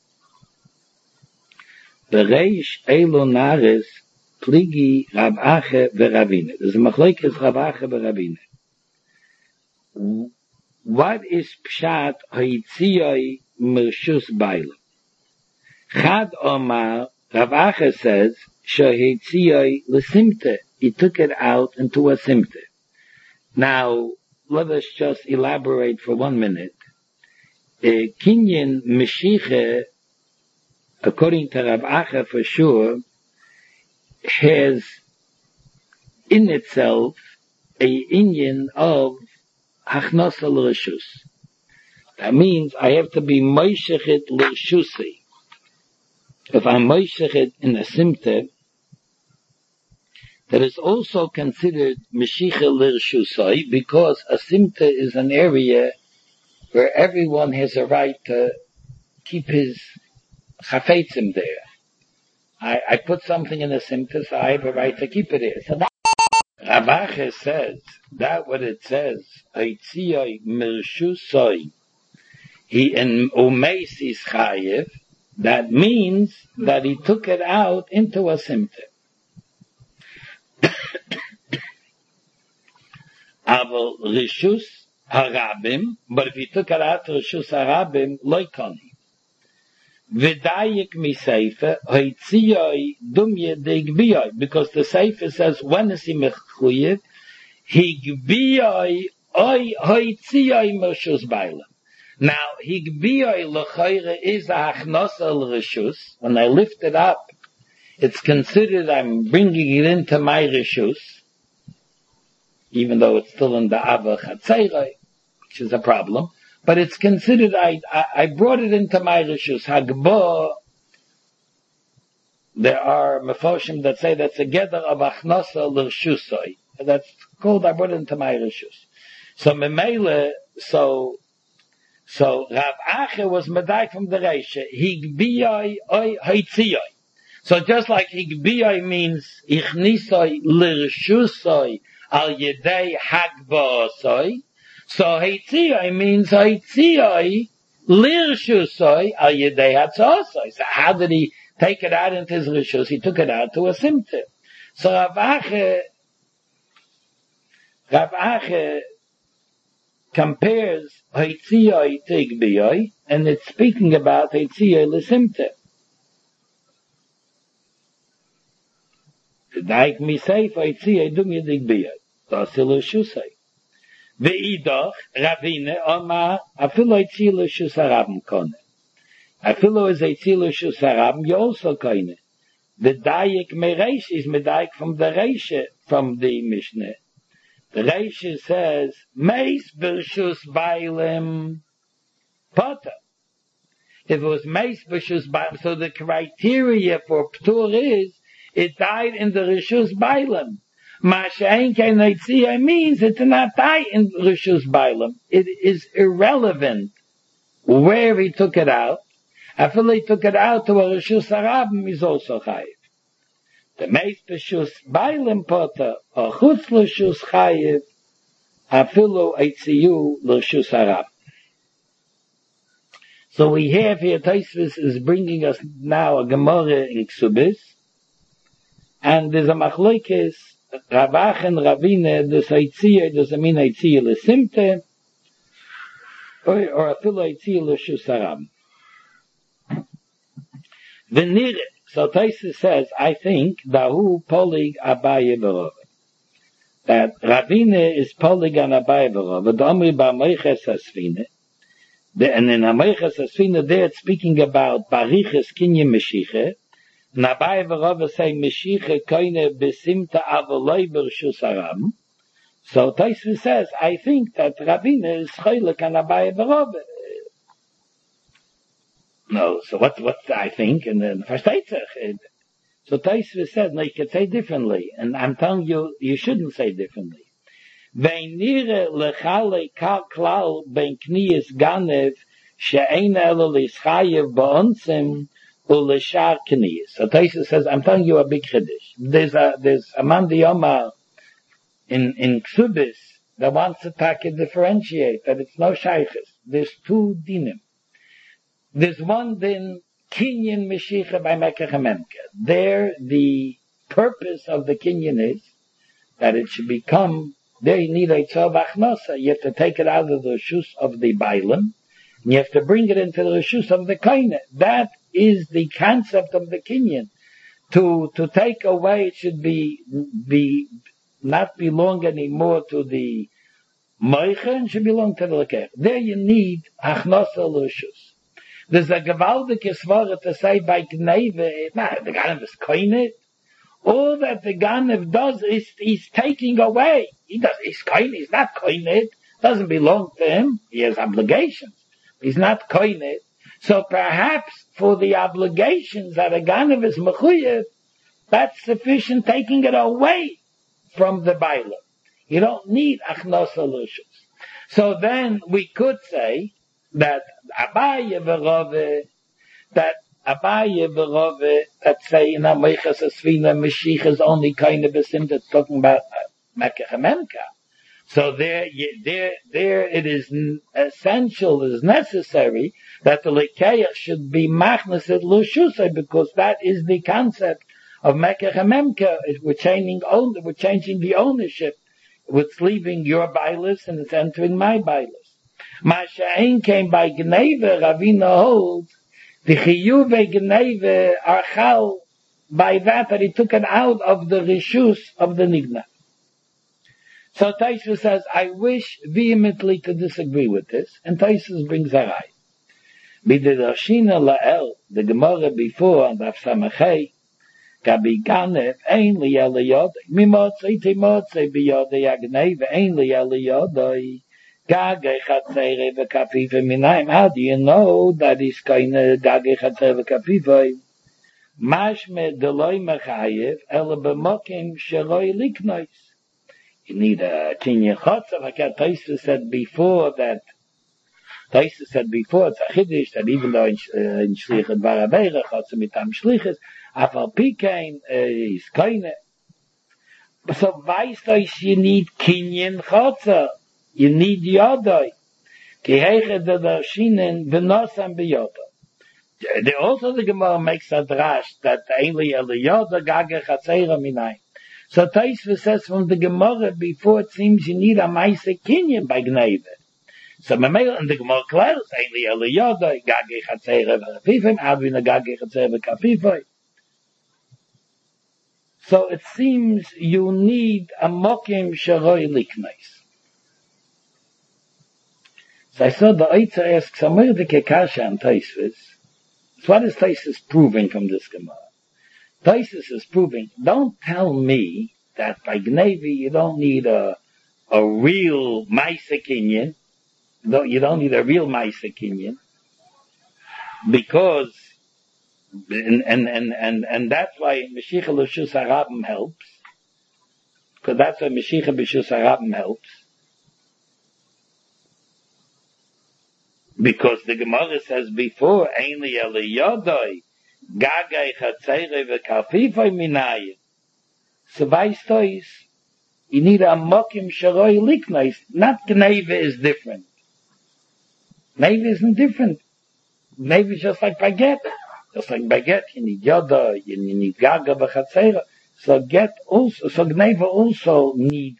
Bereish elo nares pligi Rav Ache v'Ravine. There's a machlekes Rav Ache v'Ravine. What is pshat hayitziyoi mirshus bailem? Chad Omar, Rav Ache says, shahitziyoi l'simte. He took it out into a simte. Now, let us just elaborate for 1 minute. Kinyan Meshiche, according to Rav Ache for sure, has in itself a inyan of Hachnos al-Rishus. That means I have to be Moishechet l'Rishusi. If I'm Moishechet in a simte, that is also considered Meshicha l'Rishusai, because a simte is an area where everyone has a right to keep his chafetzim there. I put something in a simte, so I have a right to keep it there. So that Rav Ache says, that what it says, Aitziyoi Mirshusoi, he in Umeis is chayiv, that means that he took it out into a simte. Aval Rishus Harabim, but if he took it out to Rishus Harabim, loikoni. V'dayik mi seife, hoitziyoi dumye degbiyoi, because the seife says, when is he mechuyev? Higbiyoi oi hoitziyoi mershus bailam. Now, higbiyoi l'choyre is a hachnos al rishus. When I lift it up, it's considered I'm bringing it into my rishus, even though it's still in the Ava Chatzerei, which is a problem. But it's considered, I brought it into my Rishus. Hagbo, there are Mefoshim that say that's a gather of Achnasa l'Rishusoi. That's called, I brought it into my Rishus. So Memele, so Rav Ache was Medai from the Reisha. Higbiyoi oi haitziyoi. So just like Higbiyoi means Ichnisoi l'Rishusoi al Yedei Hagbosoi, so Heitziyoi means Heitziyoi Lirshusoi al Yedei Hatzosoi. So how did he take it out into his Rishus? He took it out to a simte. So Rav Ache compares Heitziyoi to Higbiyoi, and it's speaking about Heitziyoi L'simte. Daik misay Heitziyoi dum Higbiyoi. Tasilu Shusay. Ve'idach, Ravine, Oma, afilo Eitzilu Shusarabim kone. Afilo is Eitzilu Shusarabim, you also kone. The Dayik Mereish is Medayik from the Reisha, from the Mishnah. The Reisha says, Meis B'Rishus Bailim Potter. If it was Meis B'Rishus Bailim, so the criteria for Ptur is, it died in the Rishus Bailim. Masha'en Kenetziyah means it did not die in Rishus Bailim. It is irrelevant where he took it out. After he took it out to a Rishus Harabim, is also chayiv. The Meis B'Rishus Bailim Potter, or Chutz L'Rishus chayiv, afilu Eitziyu L'Rishus Harabim. So we have here, Tosfos is bringing us now a Gemara in Ksubis, and there's a machlokes, Rav Ache and Ravine, does it mean Eitziyah L'simte, or afilu Eitziyah L'Rishus Harabim. V'nire, so Tosfos says, I think, Dahu Polig Abaye V'Rove. That Ravine is Polig on Abaye V'Rove, V'domri Ba'moiches Asfine, and in Amoiches Asfine, there it's speaking about Bariches Kinye Meshiche, and Abaye V'Rove say Meshiche Koine Besimta Avoloi B'Rishus Harabim. So Tosfos says, I think that Ravine is Choylek on Abaye V'Rove. No, so what I think, and then versteht sich. So Tosfos said, no, you could say differently, and I'm telling you, you shouldn't say differently. Veinire lechale klal ben knies ganev she'eina ela l'ischayev ba'onsim u'l'shar kniyas. So Tosfos says, I'm telling you a big chiddush. There's a man diyoma in Ksubis that wants to differentiate that it's no shaykhis. There's two dinim. There's one din, kinyan meshicha by Mekach HaMemka. There, the purpose of the kinyan is that it should become, there you need a tzov achnasa. You have to take it out of the reshus of the bailim, and you have to bring it into the reshus of the koine. That is the concept of the kinyan. To take away, it should be not belong anymore to the moicha, and should belong to the lekech. There you need achnasa reshus. There's a gewaltige svara to say by gneve, the Ganev is koine. All that the Ganev does is he's taking away. He's koine, he's not koine. Doesn't belong to him. He has obligations. He's not koine. So perhaps for the obligations that a Ganev is mechuyev, that's sufficient taking it away from the Bailam. You don't need achnos solutions. So then we could say that Abaye v'Rove, that say in Amoichas Asfina Mashiach is only kind of a sim that's talking about Mekach HaMemka. So there it is essential, it is necessary that the Lekeach should be machnaset lushusay, because that is the concept of Mekach HaMemka. We're changing the ownership. It's leaving your bailis and it's entering my bailis. Masha'en came by Gneve, Ravina holds, the Chiyuve Gneve are chal by that he took it out of the reshus of the Nigna. So Tosfos says, I wish vehemently to disagree with this, and Tosfos brings a right. B'derashina la'el, the Gemara before, and Daf Samachei, Gabi Ganev, ein li eliyod, mimotzei timotzei biyodei agneve, ein li eliyodoi, Gage Chatzere v'Kafife Minaim. How do you know that he's kind Gage Chatzere v'Kafife? Mashme Deloi Mechayev Ele B'Mokim Sheloi Liknois. You need a Kinyan Chotzav. Like Tosfos said before, it's a Chiddush that even though in Shlichut Varabeira Chotzav mitam Shlichus, Afal Pikein is kind. So weißt du, you need Kinyan Chotzav. You need yodai. Ki heiche de darshinen v'nosam b'yodai. Also the Gemara makes a drash that ainly el yoda gage chatzera minay. So Tosfos says from the Gemara before, it seems you need a ma'aseh kinyan by gneve. So Mamela and the Gemara clears ainly el yoda gage chatzera v'kafifim advina gage chatzera v'kafifim. So it seems you need a mokim sharoi liknais. So I saw the Oitzer asks, Amordike Kasha and Tosfos. So what is Tosfos proving from this Gemara? Tosfos is proving, don't tell me that by Gnevi you don't need a real Maaseh Kinyan. You don't need a real Maaseh Kinyan. Because, and that's why Mashiach L'Shus HaRabim helps. Because that's why Mashiach B'Shus HaRabim helps. Because the Gemara says before, Einli Eliyodoi, Gagai Chatzere v'Kafifoi Minayim. So weißt du, you need a Mokim Sharoi Liknais. Not Gneve is different. Gneve isn't different. Gneve is just like baguette. Just like baguette, you need Yoda, you need Gaga v'Chatzere. So Gneve also needs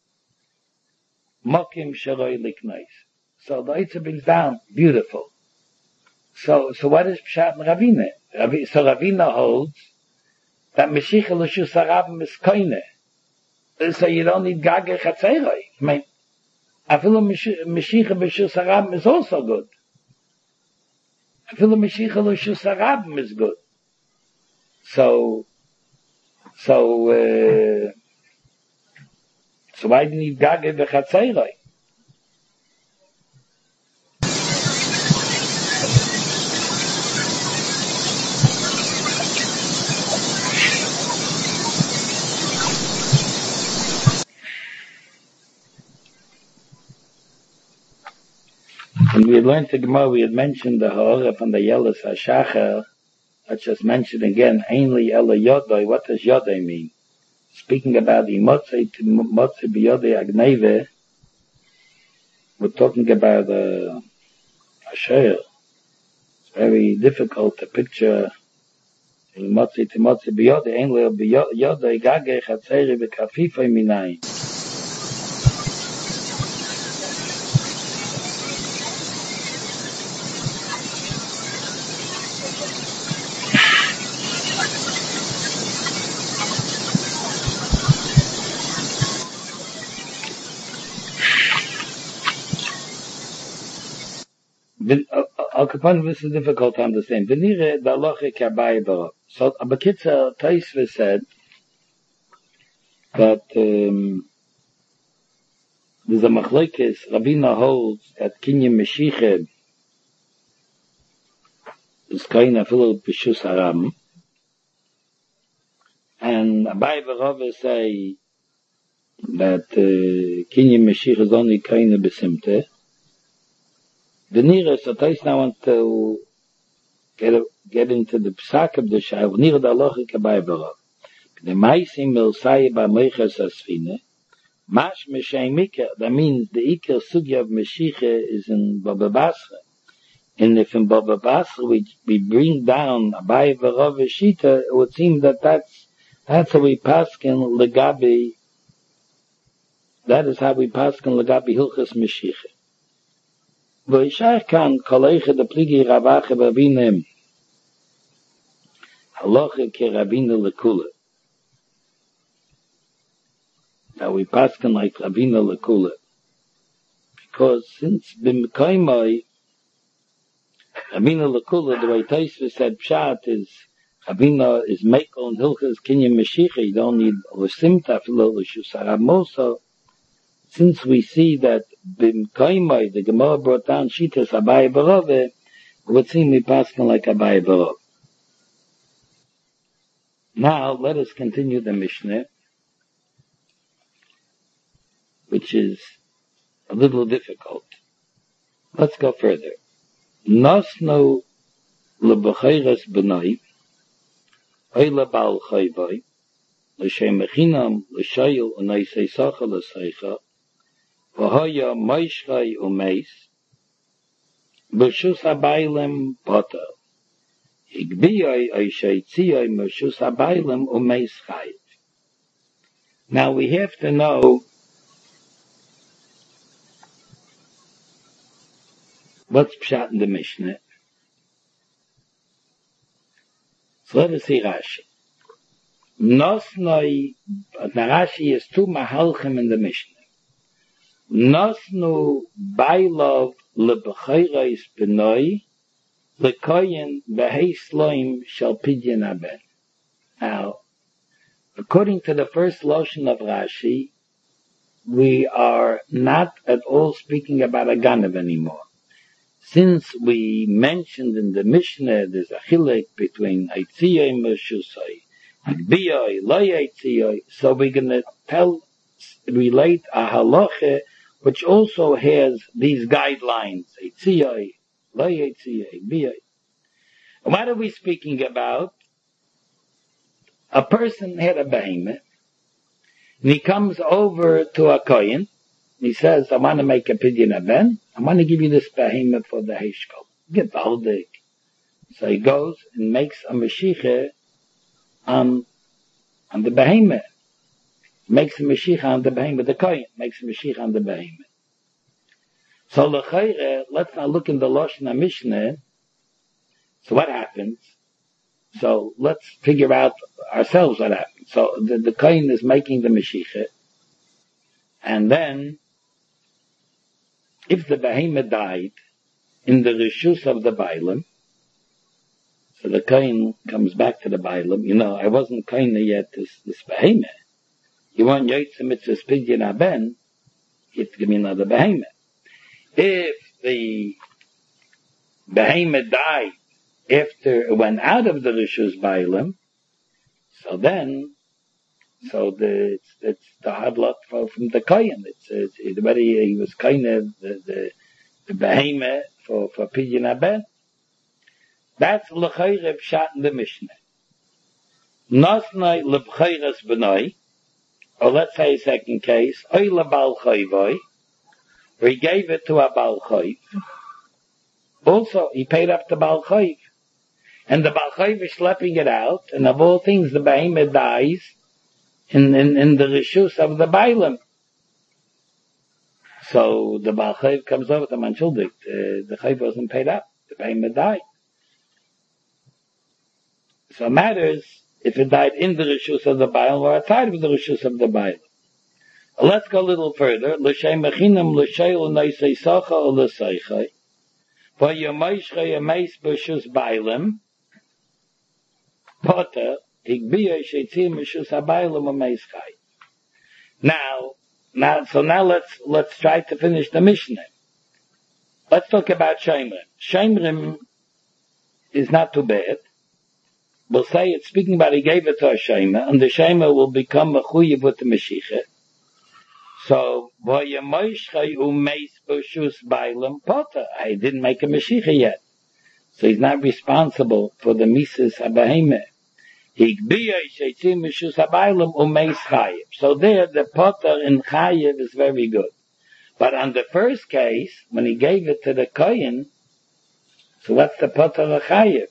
Mokim Sharoi Liknais. So the Oitzer brings down, beautiful. So what is Pshat and Ravina? So Ravina holds that Mashiach L'Shus HaRabim is koine. So you don't need Gage Chatzeroi. I mean, Afilu Mashiach B'Shus HaRabim is also good. Afilu Mashiach L'Shus HaRabim is good. So why do you need Gage V'Chatzeroi? we had learned the Gemara, we had mentioned the Ha'ara from the Yelis HaShacher. Let's just mention again, Ainli Ela Yodai. What does Yodai mean? Speaking about the Motzei B'Yodai Agneve, we're talking about a Asher. It's very difficult to picture Motzei B'Yodai, Ainli B'Yodai Gagei Chatzeri B'Kafifei Minayin. Al Kapon, this is difficult to understand. V'nire da'aloche k'abaye b'rav. So, Abakitza Taisve said that there's a machlokes. Rabina holds that Kinyan Meshiche is kind of filled b'shus haram, and Abaye b'rav say that Kinyan Meshiche is only kind of b'simte. The nearest, so Tais now want to get into the psak of the Shai, near the Alochi Kabai Barav. The Maisim will say by Meichas Asfine, Mash Meshay Mika, that means the Iker Sugya of Meshiche is in Baba Basra. And if in Baba Basra we bring down Abai Barav Shita, it would seem that that's how we paskin Legabi, that is how we paskin Legabi Hilchas Meshiche. V'ishar kan koleiche de pligi ravache b'abinem haloche ke rabina lekula. Now we paskin like rabina lekula, because since b'mekaymai rabina lekula, the way Taisva said pshat is rabina is mekel and hilchas kinyan meshicha. You don't need l'simta filo l'shus haramoso. Since we see that b'mkaimai, the Gemara brought down Shitas Abaye B'Rav, it would seem we paskin like Abaye B'Rav. Now, let us continue the Mishnah, which is a little difficult. Let's go further. Nasno lebechayres b'nai, oy lebal chayvai, l'shem mechinam, l'shayil, u'naisei sacha l'seicha, v'hoya moishchai u'meis, b'shus habaylem poter. Higbiyoi oishaitzioi b'shus habaylem u'meis chayiv. Now we have to know what's pshat in the Mishnah. So let us see Rashi. Nosnoi, Rashi is two mahalchim in the Mishnah. Nosnu bailov lebechayres benoi lekoyen behei sloim shal pidyon aben. Now, according to the first lotion of Rashi, we are not at all speaking about a ganav anymore. Since we mentioned in the Mishnah there's a chilek between Eitziyah and Meshusai, Agbiyah, Loi Eitziyah, so we're going to relate a halacha which also has these guidelines, Eitziyah, Loi Eitziyah, Agbiyah. What are we speaking about? A person had a behemoth, and he comes over to a kohen. He says, I want to make a pidyon aben. I want to give you this behemoth for the heshkol. Gewaldig. So he goes and makes a meshicha on the behemoth. Makes a meshicha on the behemoth. The kohen makes a meshicha on the behemoth. So l'chayre, let's now look in the Lashon Mishnah. So what happens? So let's figure out ourselves what happens. So the kohen is making the meshicha, and then if the behemoth died in the reshus of the bailam, so the kohen comes back to the bailam. You know, I wasn't kohen yet. This behemoth. You want yoytze mitzvah pidyon aben? You have to give me another behemoth. If the behemoth died after it went out of the reshus bailam, so it's the hard luck from the kohen. It's already he was kind of the behemoth for Pidyon Haben. That's l'chayre pshat in the Mishnah. Nosnai lebchayres b'noi, or let's say a second case, oy lebal chayvoi, where he gave it to a bal chayv. Also, he paid up the bal chayv. And the bal chayv is schlepping it out, and of all things, the behemoth dies in the rishus of the bailam. So the bal chayv comes over to Manchuldik. The chayv wasn't paid up. The behemoth died. So it matters if it died in the rishus of the bailam or outside of the rishus of the bailam. Let's go a little further. L'shem mechinam l'shayl neisei sacha o l'seichai. For yomoishcha yomeis b'shus bailam. Potter, higbiya sheitzim b'shus ha-bailam o-meischai. Now let's try to finish the Mishnah. Let's talk about Shemrim. Shemrim is not too bad. We'll say it's speaking about he gave it to a Shema, and the Shema will become a chuyiv with the Mashiach. So, I didn't make a Mashiach yet. So he's not responsible for the Mises HaBehemeh. So there, the Potter in Chayev is very good. But on the first case, when he gave it to the Kohen, so what's the Potter of Chayev?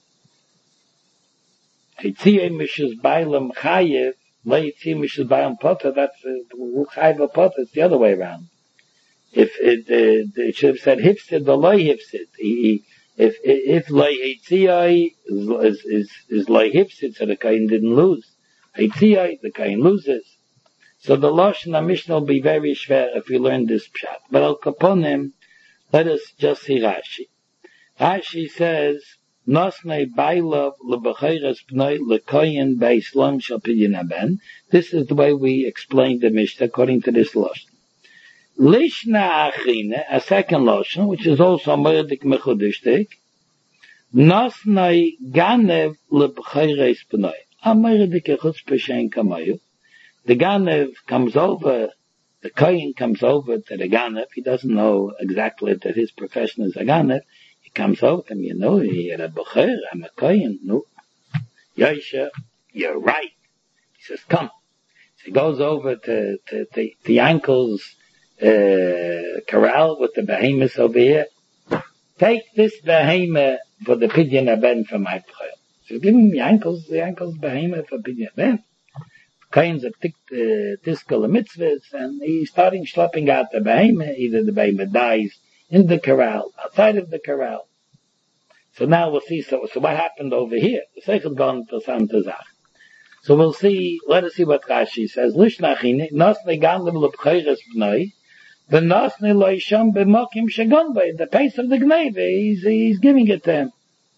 Hitziyah Mishus Bailam Chayev, Leitzi Mishus Bailam Potter, that's Chayev Potter, it's the other way around. If it should have said Hifsid or Loi Hifsid. If Loi Hitziyah is Loi Hifsid, so the Kohen didn't lose. Hitziyah, the Kohen loses. So the Lashon HaMishnah will be very schwer if we learn this pshat. But Al Kaponim, let us just see Rashi. Rashi says, Nosnei Bailov lebechayres pnoi lekoyin beislam shel Pidyon Haben. This is the way we explain the Mishnah according to this Lashon. Lishna Achine, a second Lashon, which is also Moedik Mechudishtik, Nosnei Ganev lebechayres pnoi. A Moedik Chutzpah shein kamayu. The Ganev comes over, the Kohen comes over to the Ganev. He doesn't know exactly that his profession is a Ganev. He comes over to him, you're a Bocher, I'm a Kohen. No. Yosha, you're right. He says, come. So he goes over to Yankel's corral with the behemoths over here. Take this behemoth for the Pidyon Haben for my Bocher. So give him Yankel's behemoth for Pidyon Haben. Kain's a tiskal mitzvahs, and he's starting schlepping out the behemoth. Either the behemoth dies in the corral, outside of the corral. So now we'll see, so what happened over here? The Seichel gone to Santazach. So we'll see, let us see what Rashi says. Lishnachini, nosne gandem lebchayres b'noi, v'nosne loisham b'mokim shegonbei. The pace of the gneve, he's giving it to him.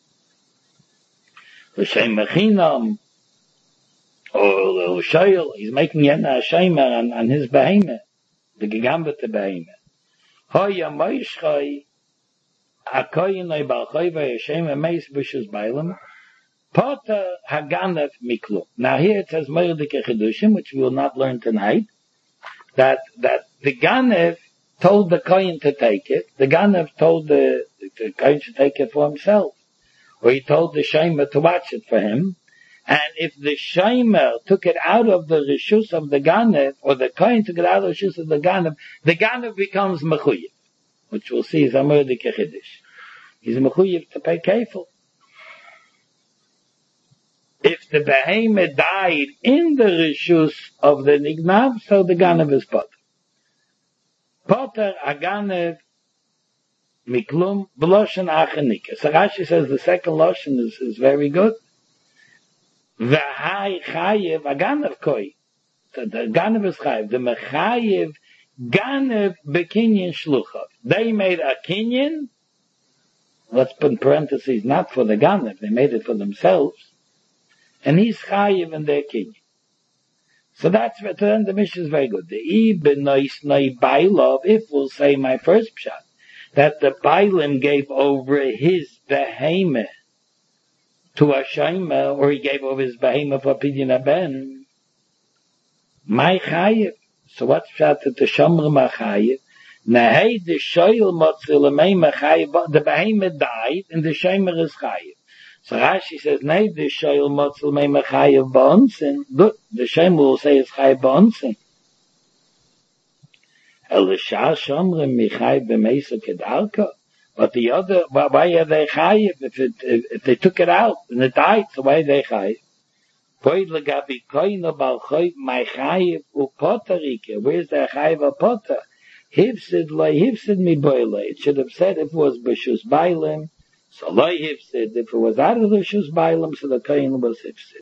L'shem mechinam, or Shoyl, he's making Yena Hashemer on his behemoth, the Gegambet behemoth. Hoya Moishchai, Akoyinoi Balchayva Hashemer Meis B'Shus Bailam, Potter Haganev Miklu. Now here it says Moedik Chedushim, which we will not learn tonight, that the Ganev told the Kohen to take it. The Ganev told the Kohen to take it for himself, or he told the Shemer to watch it for him. And if the Shemer took it out of the Rishus of the Ganev, or the Kohen took it out of the Rishus of the Ganev becomes Mechuyev, which we'll see is a Moedik Chiddush. He's Mechuyev to pay kefil. If the Behemoth died in the Rishus of the Nignav, so the Ganev is Potter. Potter, a Ganev, Miklum, B'Loshen Achanika. So Rashi says the second Loshen is very good. V'hai chayev a Ganev koi. So the Ganev is chayev. The mechayev Ganev bekinyan shluchav. They made a kinyan. Let's put in parentheses, not for the Ganev. They made it for themselves. And he's chayev in their kinyan. So that's, then the mission is very good. The ibn noisnei bailov, if we'll say my first pshat, that the bailim gave over his behemoth to a Shemer, or he gave over his behemoth for Pidyon Haben. My chayev. So what's pshat that the Shomer ma chayev? Nehei the shoyl motzil lemeima chayiv, the behemoth died, and the shemer is chayiv. So Rashi says, nei, the shoyl motzil lemeima chayiv ba'onsin. Good, the shemer will say it's chayiv ba'onsin. Elisha shomrim michayiv b'meisa kedarka. But the other, why are they chayiv? If they took it out, and it died, so why are they chayiv? Poid legabi koino bal choyv, my chayiv upotarike. Where's the chayiv upotar? Hifsid loy hifsid mi boile. It should have said if it was b'shus bailim, so loy hifsid. If it was out of the shus bailim, so the kohen was hifsid.